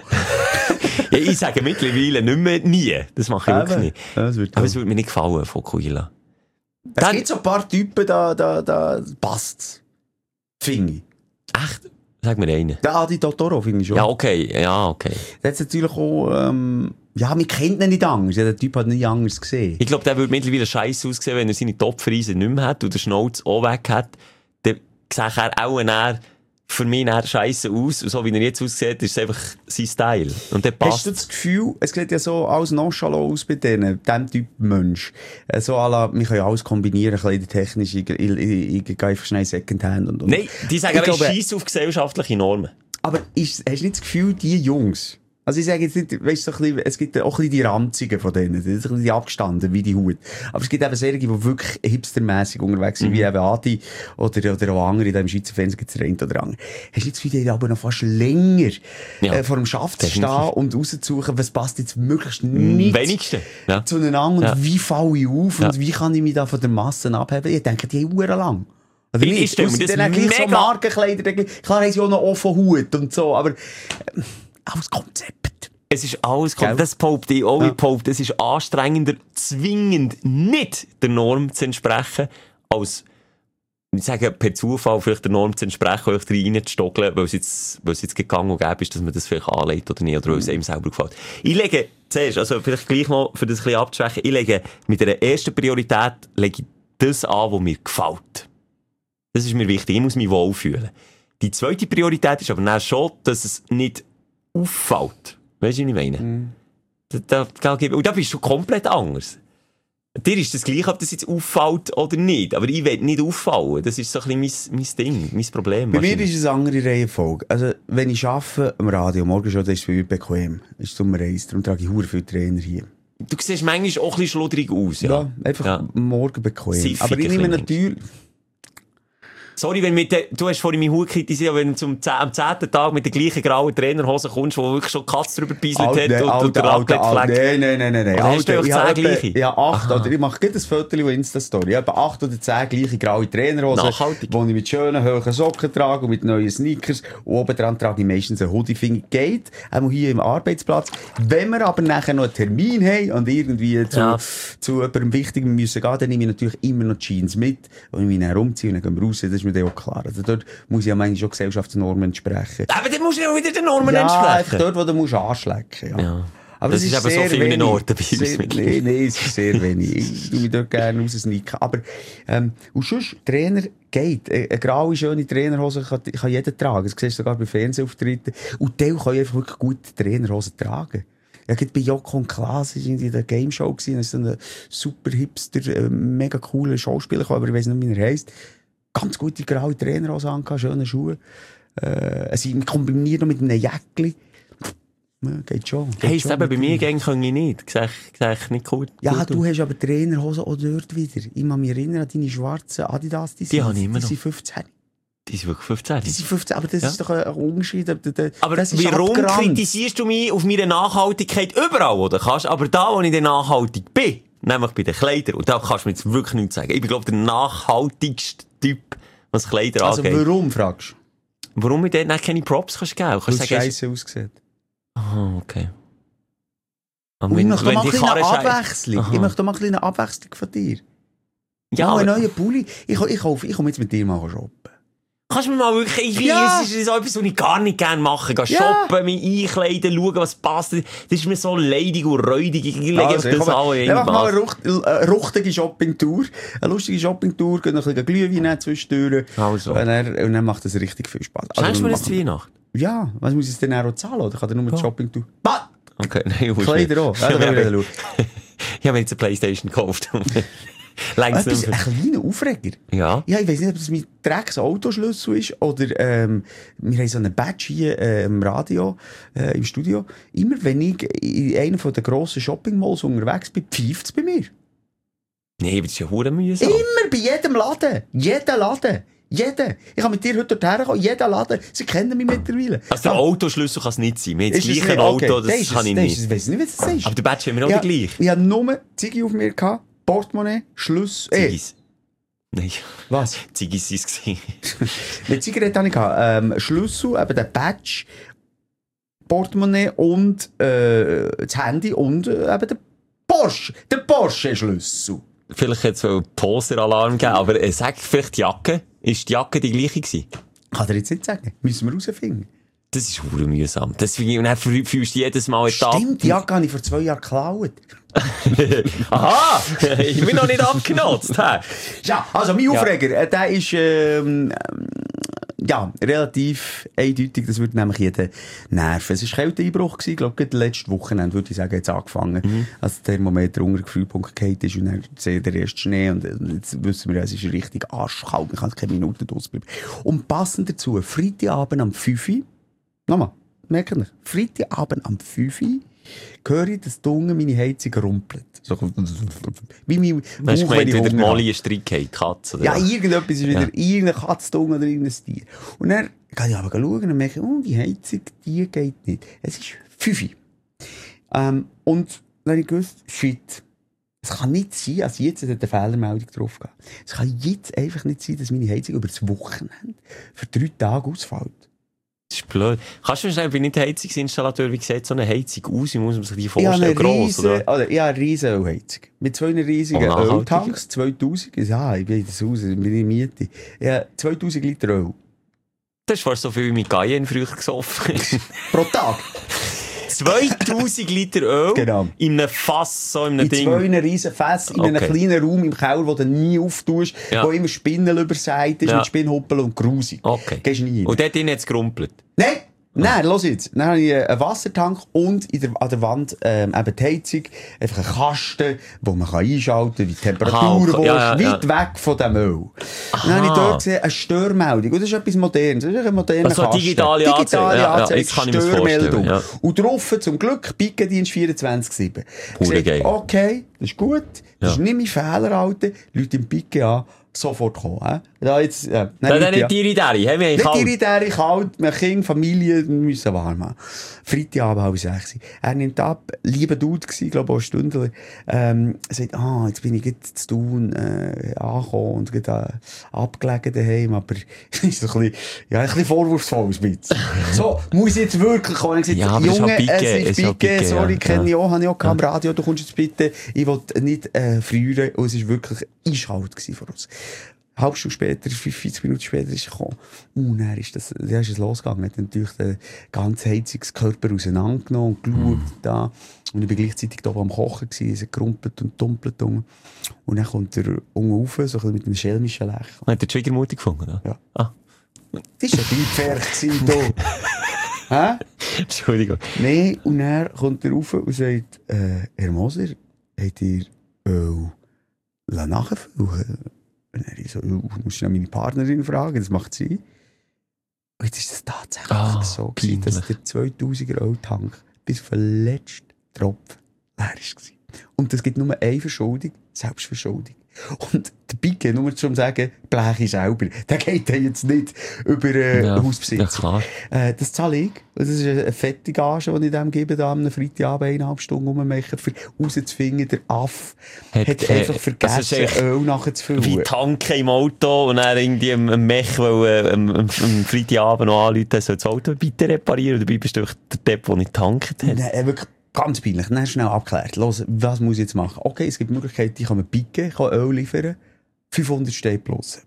Ja, ich sage mittlerweile nicht mehr nie. Das mache ich wirklich Eben. nicht. Ja, das wird Aber auch. es würde mir nicht gefallen, Fokuhila. Es Dann- gibt so ein paar Typen, da, da, da passt's. Finde ich. Echt? Sag mir einen. Der Adi Totoro finde ich schon. Ja, okay, ja, okay. Der hat natürlich auch, ähm, ja, man kennt ihn nicht anders. Ja, der Typ hat nie anders gesehen. Ich glaube, der würde mittlerweile scheiße aussehen, wenn er seine Topfriese nicht mehr hat und den Schnauz auch weg hat. Dann sieht er auch eher für mich eher scheiße aus. Und so wie er jetzt aussieht, ist es einfach sein Style. Und der Hast passt. du das Gefühl, es sieht ja so alles nonchalant aus bei denen, dem Typ Mensch. Äh, So à la, wir können ja alles kombinieren, kleidetechnisch, ich, ich, ich, ich gehe einfach schnell Secondhand und, und. Nein, die sagen, Ich aber ich glaube- scheiss auf gesellschaftliche Normen. Aber ist, hast du nicht das Gefühl, die Jungs, also ich sage jetzt nicht, weißt du, so ein bisschen, es gibt auch ein bisschen die Ranzigen von denen, das ist ein bisschen die abgestanden, wie die Hut. Aber es gibt eben solche, die wirklich hipstermässig unterwegs sind, wie eben Adi oder, oder auch andere, da im Schweizer Fernsehen gibt es den einen oder anderen. Hast du nicht das Gefühl, die haben aber noch fast länger Ja, äh, vor dem Schaft zu stehen definitiv. und rauszusuchen, was passt jetzt möglichst nicht Wenigsten. Ja. zueinander Ja. und wie falle ich auf Ja. und wie kann ich mich da von der Masse abheben? Ich denke, die haben Uhren lang. Oder Ich- nicht? ich stelle mir Ausser das dann auch gleich so mega- Markenkleider, dann- klar haben sie auch noch offen Hut und so, aber äh, alles Konzept. Es ist alles, Gell? das behaupte ich auch, Ja. ich behaupte, es ist anstrengender, zwingend nicht der Norm zu entsprechen, als, ich sage, per Zufall vielleicht der Norm zu entsprechen, euch reinzustogeln, weil es jetzt, weil es jetzt gegangen und gäbe ist, dass man das vielleicht anlegt oder nicht, oder weil es einem selber gefällt. Ich lege, zuerst, also vielleicht gleich noch, für das ein bisschen abzuschwächen, ich lege mit der ersten Priorität, lege ich das an, was mir gefällt. Das ist mir wichtig, ich muss mich wohlfühlen. Die zweite Priorität ist aber dann schon, dass es nicht auffällt. Weißt du, was ich meine? Da, da, da, und da bist du komplett anders. Dir ist das gleich, ob das jetzt auffällt oder nicht. Aber ich will nicht auffallen. Das ist so ein bisschen mein, mein Ding, mein Problem. Bei mir wahrscheinlich. ist es eine andere Reihenfolge. Also, wenn ich arbeite am Radio, morgen schon, dann ist es für mich bequem. Ist zum Reisen. Darum trage ich verdammt viele Trainer hier. Du siehst manchmal auch ein bisschen schludrig aus. Ja. Ja, einfach Ja. morgen bequem. Siffig Aber ich ein nehme bisschen. natürlich... Sorry, wenn mit der, du hast vorhin meinen Hut kritisiert, wenn du zum zeh- am zehnten Tag mit der gleichen grauen Trainerhose kommst, wo wirklich schon die Katze drüber gebeiselt hat Alter, und, und Alter, der Alter, Raclette-Fleck. Nein, nein, nein, nein, nein. Oder hast du Alter, einfach ich habe zehn etwa- gleiche? Ja, acht. Aha. Oder ich mache gerade ein Foto auf Insta-Story. Ich habe acht oder zehn gleiche graue Trainerhosen, Nachhaltig. wo ich mit schönen, hohen Socken trage und mit neuen Sneakers. Und oben dran trage ich meistens einen Hoodie. Finde ich, geht. Auch hier im Arbeitsplatz. Wenn wir aber nachher noch einen Termin haben und irgendwie zu, Ja. zu jemandem Wichtigem müssen gehen, dann nehme ich natürlich immer noch Jeans mit. Und ich mich dann umziehe und dann gehen wir raus. Das ist mir dann auch klar. Also dort muss ich ja manchmal schon Gesellschaftsnormen entsprechen. Aber dann musst du ja auch wieder den Normen Ja, einfach entsprechen. dort, wo du musst anschlecken. Ja. Ja. Aber Das es ist eben so sehr vielen wenig. Orten bei uns Sehr, mittlerweile. Nein, nein, es ist sehr wenig. Ich tue mich dort gerne raussnicken. Aber, ähm, und sonst, Trainer geht. Eine graue, schöne Trainerhose kann, kann jeder tragen. Das siehst du sogar bei Fernsehauftritten. Und die können einfach wirklich gute Trainerhosen tragen. Ja, gerade bei Joko und Klaas war in der Game Show gewesen. Da ist so ein super hipster, äh, mega cooler Schauspieler gekommen, aber ich weiss nicht, wie er heisst. Ganz gute graue Trainerhose angehabt, schöne Schuhe. Äh, sie kombiniert noch mit einem Jäckli. Ja, geht schon. Geht Heisst schon eben, bei mit mir dem. gehen kann ich nicht. Sehe ich, sehe ich nicht gut. Ja, gut du aus. hast aber Trainerhosen auch dort wieder. Ich kann mich erinnern an deine schwarzen Adidas. Die, Die sind, habe ich immer die noch. sind fünfzehn. Die sind wirklich fünfzehn. Die sind fünfzehn, aber das Ja. ist doch ein, ein Unterschied. Aber, Aber das ist warum abgerannt. kritisierst du mich auf meine Nachhaltigkeit überall, oder? Kannst, aber da, wo ich dann nachhaltig bin, nämlich bei den Kleidern, und da kannst du mir jetzt wirklich nichts sagen. Ich bin, glaube ich, der nachhaltigste Typ, was Kleider Also angeht. warum, fragst du? Warum ich dort nicht keine Props kannst geben? Weil Kannst es du sagen, scheiße aussieht. ah, okay. Aber Und ich wenn, möchte wenn doch mal die ein bisschen Karre eine schei- Abwechslung. Aha. Ich möchte doch mal ein bisschen eine Abwechslung von dir. Ja, Mal einen aber neuen Pulli. Ich, ich, kaufe, ich komme jetzt mit dir mal shoppen. kannst du mir mal wirklich, ich Ja. weiss, es ist so etwas, was ich gar nicht gerne mache. Gehen Ja. shoppen, mich einkleiden, schauen, was passt. Das ist mir so leidig und räudig. Ich lege Also, einfach das alle wir in machen mal eine, Bas. rucht, eine ruchtige Shopping-Tour. Eine lustige Shopping-Tour, gehen noch ein bisschen Glühwein nehmen zwischendurch. Also. Und dann, und dann macht das richtig viel Spaß. Schenkst du mir wir das zu machen- Weihnachten? Ja, was muss ich denn auch zahlen? Oder kann er nur die Ja. Shopping-Tour? Bah! Okay, nein, musst Kleider nicht. auch. Ja, da können wir wieder schauen. Ich habe mir jetzt eine Playstation gekauft. Längst Etwas, nicht ein mehr. kleiner Aufreger. Ja. Ja, ich weiss nicht, ob das mein Drecks Autoschlüssel ist oder ähm, wir haben so einen Badge hier äh, im Radio, äh, im Studio. Immer wenn ich in einem von den grossen Shopping-Malls unterwegs bin, pfeift es bei mir. Nee, aber das ist ja hure mühsam. Immer, bei jedem Laden. Jeder Laden. Jeder. Ich kann mit dir heute dorthin kommen. Jeder Laden. Sie kennen mich mittlerweile. Also der Ah, Autoschlüssel kann es nicht sein. Wir haben das ist es gleiche nicht? Auto, Okay. das Dann ist kann es- ich dann nicht. ist es- Ich weiss nicht, was das ist. Aber der Badge haben wir auch Ja, den gleich. Ich hatte nur Ziggy auf mir, gehabt, Portemonnaie, Schlüssel. Eh, Ziggis. Nein, was? Ziggis waren es. Mit Zigarette hatte ich gehabt, ähm, Schlüssel, eben der Badge, Portemonnaie und äh, das Handy und äh, eben der Porsche. Der Porsche-Schlüssel. Vielleicht hätte es einen Poser-Alarm gegeben, aber äh, sag vielleicht die Jacke. Ist die Jacke die gleiche gewesen? Kann er jetzt nicht sagen. Müssen wir rausfinden. Das ist hure mühsam. Deswegen, und dann fühl- fühlst du jedes Mal Etappe. Stimmt, die Jacke habe ich vor zwei Jahren geklaut. Aha! Ich bin noch nicht abgenutzt. hä? Ja, also mein Ja. Aufreger, äh, der ist ähm, ähm, ja, relativ eindeutig, das würde nämlich jeder nerven. Es war Kälteeinbruch gewesen, ich glaube, letzte Wochenende, würde ich sagen, jetzt angefangen, Mhm. als der Thermometer unter Gefühlpunkt gefallen ist und dann sehe der erste Schnee und äh, jetzt wissen wir, es ist richtig arschkalt, man kann keine Minuten draussen bleiben. Und passend dazu, Freitagabend am fünf Uhr, nochmal, merkt ihr, Freitagabend am fünf Uhr, höre ich, dass da unten meine Heizung rumpelt. So, wie mein Hast du Bauch, wenn gemeint, ich wieder Hunger habe. Molly einen Streit gehabt, die Katze? Oder Ja, was? irgendetwas ist wieder, Ja. irgendeine Katze oder irgendein Tier. Und dann kann ich aber schauen und merke, oh, die Heizung, die geht nicht. Es ist fünf Uhr. Ähm, und dann habe ich gewusst, shit, es kann nicht sein, dass jetzt eine Fehlermeldung drauf geht. Es kann jetzt einfach nicht sein, dass meine Heizung über das Wochenende für drei Tage ausfällt. Das ist blöd. Kannst du mir schnell, ich bin nicht Heizungsinstallateur, wie sieht so eine Heizung aus? Wie muss man sich die Ich habe vorstellen? eine Gross, riesen, oder? oder? Ja, eine riesen Ölheizung. Mit zwei riesigen Oh, nachhaltig. Öltanks, zweitausend. Ja, ich bin in das Haus, ich bin in Miete. Ja, zweitausend Liter Öl. Das ist fast so viel wie mit Cayenne früher gesoffen. Pro Tag. zweitausend Liter Öl Genau. in einem Fass, so in einem In Ding. zwei riesen Fässern, in einem Okay. kleinen Raum im Keller, wo du nie auftust, Ja. wo immer Spinnel überseit ist, Ja. mit Spinnhuppel und grusig. Okay. Gehst nie rein. Und dort drin hat es gerumpelt. Nein! Nein, los jetzt. Dann habe ich einen Wassertank und in der, an der Wand ähm, eben die Heizung. Einfach einen Kasten, wo man kann einschalten kann, wie die Temperatur Aha, okay. willst, Ja, ja, weit weg von dem Öl. Dann habe ich dort gesehen, eine Störmeldung. Und das ist etwas Modernes. Das ist ein moderner Also Kasten. digitale digitale Anzeige. Ja, ja, Anzeige, jetzt kann ich mir's Störmeldung. vorstellen, ja. Und drauf zum Glück Pickendienst vierundzwanzig sieben. Hure geil. Okay, das ist gut. Das Ja. ist nicht mein Fehler, Alter. Leute im Pique an, sofort kommen. He? Da jetzt, ja. Da dann Leute, ja. nicht Tiere Deri, haben wir Nicht kalt. irritär, kalt, wir Kinder, Familie müssen warm haben. Freitagabend halb sechs. Er nimmt ab, lieber Dude gsi, glaube ich, auch ein Stündler. Ähm, er sagt, ah, jetzt bin ich jetzt zu tun, äh, angekommen und gerade äh, abgelegen daheim, aber ist so ein bisschen, ja, ein bisschen vorwurfsvoll, ein bisschen. So, muss ich jetzt wirklich kommen? Ich Ja, gesagt, aber es ist Junge, halt Picke, es es ist ist halt Picke, Picke, sorry, ja. kenne ich Ja. auch, habe ich auch am Radio, du kommst jetzt bitte, ich will nicht, äh, frieren, und es war wirklich eiskalt gewesen von uns. Eine halbe Stunde später, fünfundvierzig Minuten später ist er gekommen. Und dann ist das, dann ist es losgegangen. Er hat natürlich den ganzen Heizungskörper auseinandergenommen und geschaut mm. da. Und ich war gleichzeitig da am Kochen gewesen, es hat gerumpelt und dumpelt. Und dann kommt er unten rauf, so ein bisschen mit einem schelmischen Lächeln. Hat der Schwiegermutter gefunden, oder? Ja. Ah. Das war ein Pferd hier. Hä? Entschuldigung. Nein, und dann kommt er rauf und sagt, äh, Herr Moser, habt ihr Öl nachfüllen? Und dann ich so, muss ich meine Partnerin fragen, das macht sie. Und jetzt ist es tatsächlich ah, so gewesen, dass der zweitausender Öltank bis auf den letzten Tropfen leer war. Und es gibt nur eine Verschuldung, Selbstverschuldung. Und der Pike, nur zum sagen, Bleche selber, der geht dann jetzt nicht über äh, ja, Hausbesitzer. Ja, klar. Äh, das zahle ich. Das ist eine fette Gage, die ich dem gebe, da am Freitagabend eineinhalb Stunden rummachen, für rauszufinden, der Aff hat, hat einfach vergessen, Öl nachzufüllen. Wie tanken im Auto und dann irgendwie am Mech, weil äh, am, am, am Freitagabend noch anrufen, soll das Auto bitte reparieren, und dabei bist du der Depp, der nicht getankt hat. Nein, wirklich. Ganz peinlich. Dann schnell abgeklärt. Los, was muss ich jetzt machen? Okay, es gibt Möglichkeiten, ich kann mir picken, ich kann Öl liefern. fünfhundert Steine plus.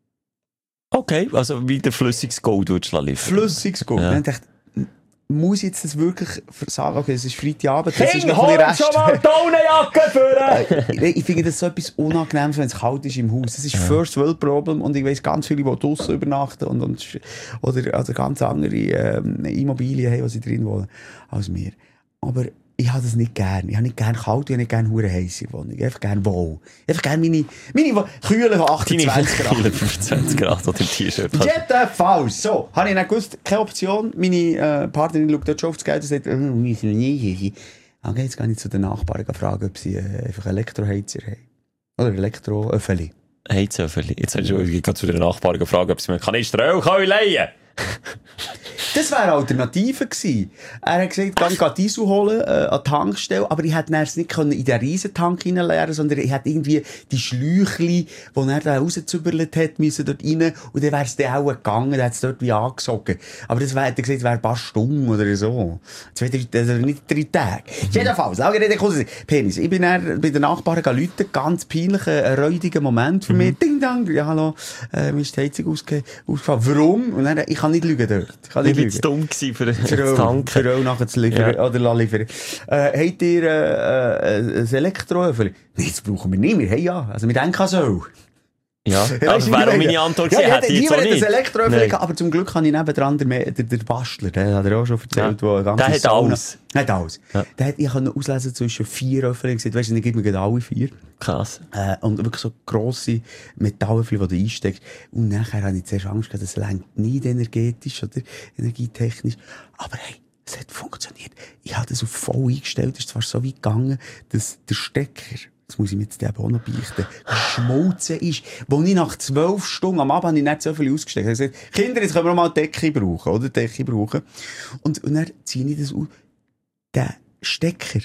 Okay, also wie der flüssiges Gold würdest du liefern. Flüssiges Gold. Ja. Dann dachte ich, muss ich jetzt das wirklich sagen? Okay, es ist Freitagabend. Das ist noch hol Rest. schon mal die Daunenjacke für! ich, ich finde das so etwas Unangenehmes, wenn es kalt ist im Haus. Das ist ja. First World Problem, und ich weiss ganz viele, die draussen übernachten und, und, oder also ganz andere ähm, Immobilien haben, die sie drin wohnen, als wir. Aber ich habe das nicht gern. Ich habe nicht gern kalt, ich habe nicht gern hure heiß in der Wohnung. Ich habe einfach gern wohl. Ich habe gerne meine, meine Kühle von achtundzwanzig Grad. Kühle fünfundzwanzig Grad oder im T-Shirt. Jedenfalls. So, habe ich nicht gewusst, keine Option. Meine äh, Partnerin schaut dort schon auf das Geld und sagt, oh, wie viel nie. Okay, jetzt gehe ich zu den Nachbarn fragen, ob sie äh, einfach Elektroheizer haben. Oder Elektroöffeli. Heizöffeli. Jetzt hast du ich zu den Nachbarn gefragt, ob sie mir Kanister Öl können leihen. Das wäre eine Alternative gewesen. Er hat gesagt, geh geh Diesel holen, äh, an die Tankstelle, aber ich hätte es nicht können in den Riesentank hineinleeren, sondern ich hätte irgendwie die Schläuchli, die er da rauszüberlet hat, müssen dort rein, und dann wäre es dann auch gegangen, dann hätte es dort wie angesogen. Aber das wäre, er gesagt, wäre ein paar Stunden oder so. Zwei, drei, also nicht drei Tage. Mhm. Jedenfalls, lange Rede, kurz, Penis. Ich bin dann bei den Nachbarn geläutet, ganz peinlich, ein räudiger Moment für mhm. mich. Ding, dang, ja, hallo, äh, mir ist die Heizung ausge, ausgefallen. Warum? Und dann, ich kann nicht lügen dort. Ich kann nicht ich bin zu dumm gewesen, für, für das Tanken. Für Öl nachher zu liefern, ja. Oder liefern. Äh, habt ihr, äh, äh, ein Elektroöffel? Nein, das brauchen wir nicht. Wir haben ja. Also, wir denken an so. Ja, ja, also wäre auch meine Antwort gewesen, ja, hätte ich jetzt auch nicht. Das Elektroöffel, aber zum Glück habe ich nebendran der, der, der Bastler, der hat er auch schon erzählt, ja. wo ganz der hat Sauna. alles. Der hat alles. Ja. Der hat, ich konnte auslesen zwischen vier Öffel, gesagt, weisst du, dann gibt mir gerade alle vier. Krass. Äh, und wirklich so grosse Metallöffel, die du einsteckst. Und nachher habe ich zuerst Angst gehabt, das lenkt nicht energetisch oder energietechnisch. Aber hey, es hat funktioniert. Ich habe das auf voll eingestellt, es ist zwar so weit gegangen, dass der Stecker, das muss ich mir jetzt eben auch noch beichten, geschmolzen ist. Wo ich nach zwölf Stunden am Abend habe ich nicht so viel ausgesteckt. Ich habe gesagt, Kinder, jetzt können wir noch mal Decke brauchen, oder? Decke brauchen. Und, und dann ziehe ich das aus. Der Stecker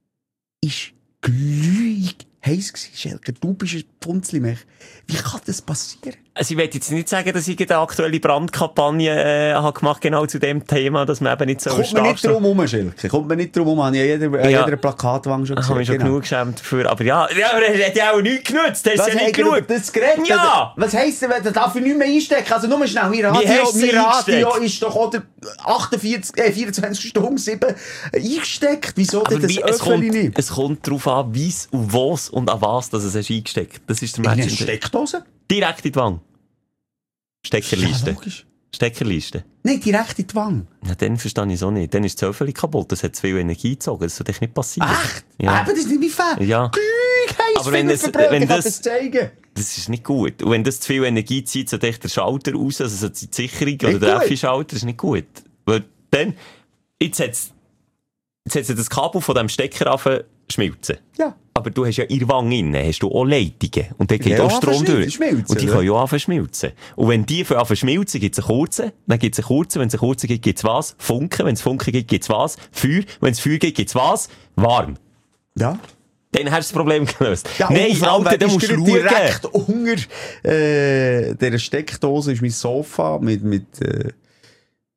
ist glühig heiß gewesen, Schelker. Du bist ein Punzlimech. Wie kann das passieren? Also ich will jetzt nicht sagen, dass ich eine aktuelle Brandkampagne äh, habe gemacht, genau zu dem Thema, dass man eben nicht so Kommt man nicht drum herum, Schelker. Kommt man nicht drum herum. Habe ich an jeder, ja. jeder Plakatwand schon gesehen. Habe mich schon genau. genug geschämt dafür. Aber ja, ja, aber er hat ja auch nichts genutzt. Das was ja nicht genug. Das Gerät? Ja! Was heisst denn, da darf ich nicht mehr einstecken? Also nur schnell, mein Radio, mein Radio ist doch oder achtundvierzig, äh, vierundzwanzig Stunden, sieben eingesteckt. Wieso denn das Öffeli nicht? Es kommt darauf an, wie es und was und an was das es hast eingesteckt. Das ist der Match. In eine Steckdose? Direkt in die Wange. Steckerliste. Ja, Steckerliste. Nein, direkt in die Wange. Ja, dann verstehe ich es auch nicht. Dann ist das Öffeli kaputt. Das hat zu viel Energie gezogen. Das sollte echt nicht passieren. Echt? Ja. Aber das ist nicht mein Fall. Ja. Glück, heiss, aber wenn das, wenn das, das zeigen. Das ist nicht gut. Und wenn das zu viel Energie zieht, so echt der Schalter raus, also so die Sicherung nicht oder der gut. Effi-Schalter, ist nicht gut. Weil dann, jetzt hat jetzt hat das Kabel von diesem Stecker angefangen schmilzen. Ja. Aber du hast ja in der Wange innen, hast du auch Leitungen. Und dann geht ja, auch Strom durch. Und die können ja anfangen schmilzen. Und wenn die anfangen schmilzen, gibt es einen kurzen, dann gibt es einen kurzen, wenn es einen kurzen gibt, gibt es was? Funken, wenn es Funken gibt, gibt es was? Feuer, wenn es Feuer gibt, gibt es was? Warm. Ja. Dann hast du das Problem gelöst. Ja, nein, Alter, dann musst du schauen. Direkt unter äh, dieser Steckdose ist mein Sofa mit, mit, äh,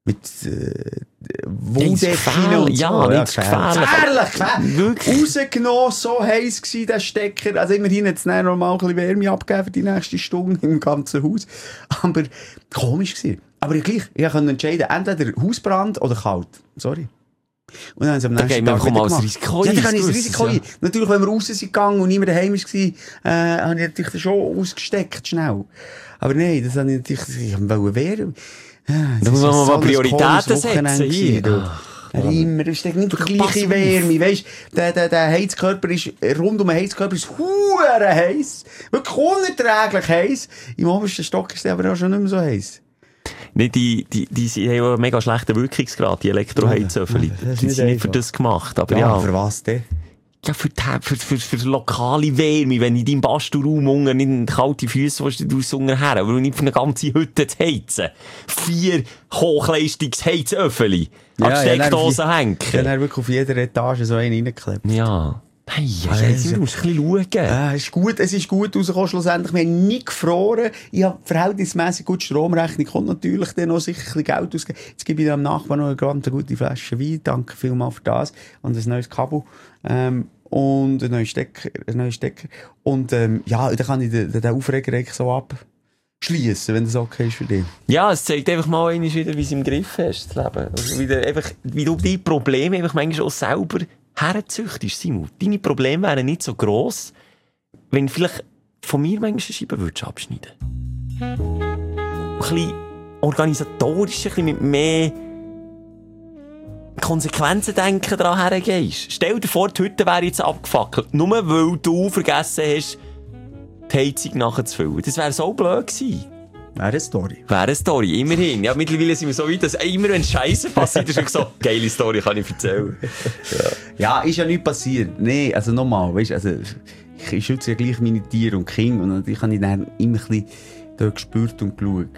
mit äh, Wundefinen und so. Ja, nicht gefährlich. Gefährlich, gefährlich. Wirklich? Rausgenommen, so heiß gsi der Stecker. Also immerhin hat es dann noch mal ein bisschen Wärme abgegeben für die nächste Stunde im ganzen Haus. Aber komisch gewesen. Aber gleich, ich konnte entscheiden, entweder Hausbrand oder kalt. Sorry. Und dann haben sie am nächsten Tag wieder gemacht. Risiko Ja, dann habe ich das ein, Risiko ja. ein. Natürlich, wenn wir raus sind gegangen und niemand daheim war, äh, habe ich natürlich schon ausgesteckt, schnell. Aber nein, das habe ich natürlich, ich wollte wehren. Ja, da muss man mal so Prioritäten setzen hier. Ja, immer, es ist nicht die gleiche Wärme, weisst, der, der, der Heizkörper ist, rund um den Heizkörper ist hure heiß. Wirklich unerträglich heiß. Im obersten Stock ist der aber auch schon nicht mehr so heiß. Nee, die, die, die, die haben einen mega schlechten Wirkungsgrad, die Elektroheizöffel. Ja, das ist die nicht sind nicht für einfach. das gemacht. Aber Ja, ja, für was denn? ja für, die, für, für, für lokale Wärme, wenn in deinem Bastelraum unten nicht kalte Füße willst, du raus unten her, aber nicht für eine ganze Hütte zu heizen. Vier Hochleistungsheizöffel an die Steckdose hängen. Ich habe dann wirklich auf jeder Etage so einen reingeklebt. Ja. Hey, ja, Also, jetzt musst du ein bisschen schauen. Ja, es ist gut, es ist gut rausgekommen, schlussendlich. Wir haben nie gefroren. Ich habe verhältnismäßig gut Stromrechnung. Kommt natürlich dann noch sicher ein bisschen Geld ausgeben. Jetzt gebe ich dem Nachbarn noch eine ganz gute Flasche Wein. Danke vielmals für das. Und ein neues Kabel. Ähm, und ein neuer Stecker, ein neuer Stecker. Und, ähm, ja, dann kann ich den, den Aufreger eigentlich so abschliessen, wenn das okay ist für dich. Ja, es zeigt einfach mal einmal wieder, wie es im Griff hast, das Leben. Also, wie, du einfach, wie du die Probleme einfach manchmal auch selber herzüchtest, Simon. Deine Probleme wären nicht so gross, wenn du vielleicht von mir manchmal eine Scheibe würdest abschneiden. Ein bisschen organisatorisch, ein bisschen mit mehr Konsequenzen denken daran hergehst. Stell dir vor, die Hütte wäre jetzt abgefackelt, nur weil du vergessen hast, die Heizung nachzufüllen. Das wäre so blöd gewesen. Wäre eine Story. Wäre eine Story, immerhin. Ja, mittlerweile sind wir so weit, dass immer wenn Scheiße passiert, ist schon so, geile Story kann ich erzählen. Ja, ist ja nichts passiert. Nee, also nochmal, weißt, also, ich, ich schütze ja gleich meine Tiere und Kinder und natürlich habe ich dann immer ein bisschen da gespürt und geschaut.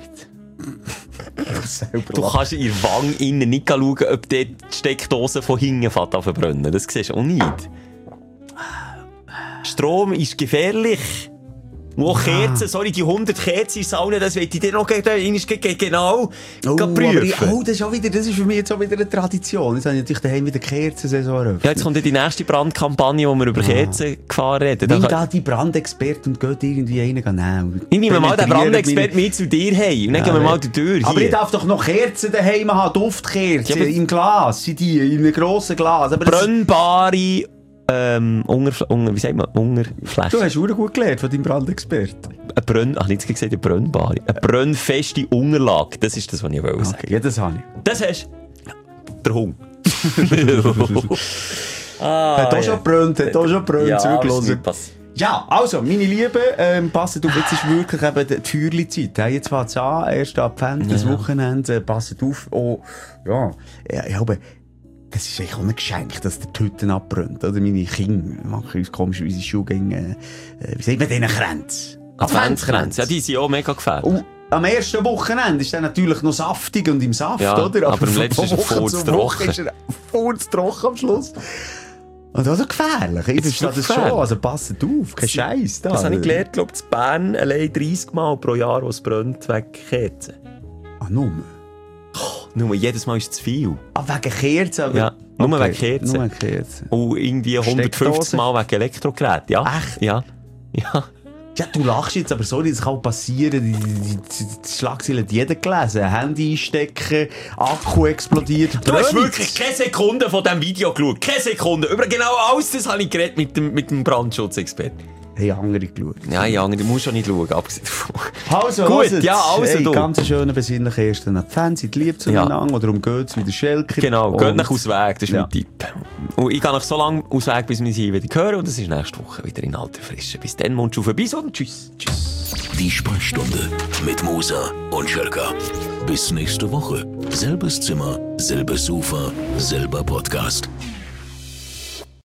Du kannst in der Wange innen nicht schauen, ob dort die Steckdose von hinten fährt an verbrennen. Das siehst du auch nicht. Strom ist gefährlich. Und auch Kerzen, sorry, die hundert Kerzen in Sauna, das will ich dir noch genau Oh, prüfen. aber ich, oh, das ist auch wieder, das ist für mich jetzt auch wieder eine Tradition. Jetzt habe ich natürlich daheim wieder Kerzensaison eröffnet. Ja, jetzt kommt ja die nächste Brandkampagne, wo wir über Kerzen gefahren reden. Nimm Da da die Brandexperten und geht irgendwie einen genau. Ich nehme mal den Brandexperten mit zu dir heim. Und dann gehen wir mal durch die Tür. Aber hier. ich darf doch noch Kerzen daheim haben, Duftkerzen, Ja, aber- im Glas, sind die, in einem grossen Glas. Aber das- Brennbare, ähm, Unger, Unger, wie sagt man, Ungerfläche. du hast auch gut gelernt von deinem Brandexperten. Eine Brönn, ach, nicht gesagt, eine brennbare. Eine brennfeste Unterlage. Das ist das, was ich wollte sagen. Okay, ja, das habe ich. Das hast du. Der Hund. ah, Hat auch schon gebrannt, hat auch schon gebrannt, ja, zurückgelassen. passiert. Ja, also, meine Lieben, ähm, passet auf, jetzt ist wirklich eben die Feuerli-Zeit. Hey, jetzt fängt es an, erster Advent, das Ja. Wochenende, äh, passet auf. Oh, ja, ja, ich glaube, das ist eigentlich auch ein Geschenk, dass der die Hütten abbrennt. Oder meine Kinder machen uns komischerweise Schuhgänge, äh, wie sagt man denen, Kränze? Adventskränze. Ja, die sind auch mega gefährlich. Und am ersten Wochenende ist er natürlich noch saftig und im Saft, Ja, oder? aber am letzten ist er von Woche zu furztrocken. Woche ist er furztrocken am Schluss. Und das ist gefährlich. Ich Das ist verstehe das gefährlich. schon. Also passet auf, kein Scheiß. Das habe ich gelernt, glaube ich, in Bern allein dreißig Mal pro Jahr, wo es brennt, wegen Kerzen. Ah, nur? Nur jedes Mal ist es zu viel. Ah, wegen Kerzen? Aber... Ja, nur wegen Kerzen. Nur wegen Kerzen. Und irgendwie hundertfünfzig Steckdose? Mal wegen Elektrogeräten. Ja. Echt? Ja. Ja. Ja, du lachst jetzt, aber sorry, das kann passieren. Die, die, die, die Schlagzeilen hat jeder gelesen. Handy einstecken, Akku explodiert. Du hast Brennt. wirklich keine Sekunde von diesem Video geschaut. Keine Sekunde. Über genau alles das habe ich geredet mit dem, mit dem Brandschutzexperten. Hey, andere geschaut. Ja, ja, du musst schon nicht schauen, abgesehen davon. Also, Gut, hört's. ja, also hey, du. ganz schönen, besinnlichen ersten Advent. Seid lieb zueinander. Ja. Oder um geht's wie der Schelker. Genau, geht Und- nicht aus Weg, das ist Ja. mein Tipp. Und ich gehe noch so lange aus Weg, bis wir sie wieder hören. Und das ist nächste Woche wieder in alter Frische. Bis dann, Mund auf, bis und tschüss. Tschüss. Die Sprechstunde mit Musa und Schelka. Bis nächste Woche. Selbes Zimmer, selbes Sofa, selber Podcast.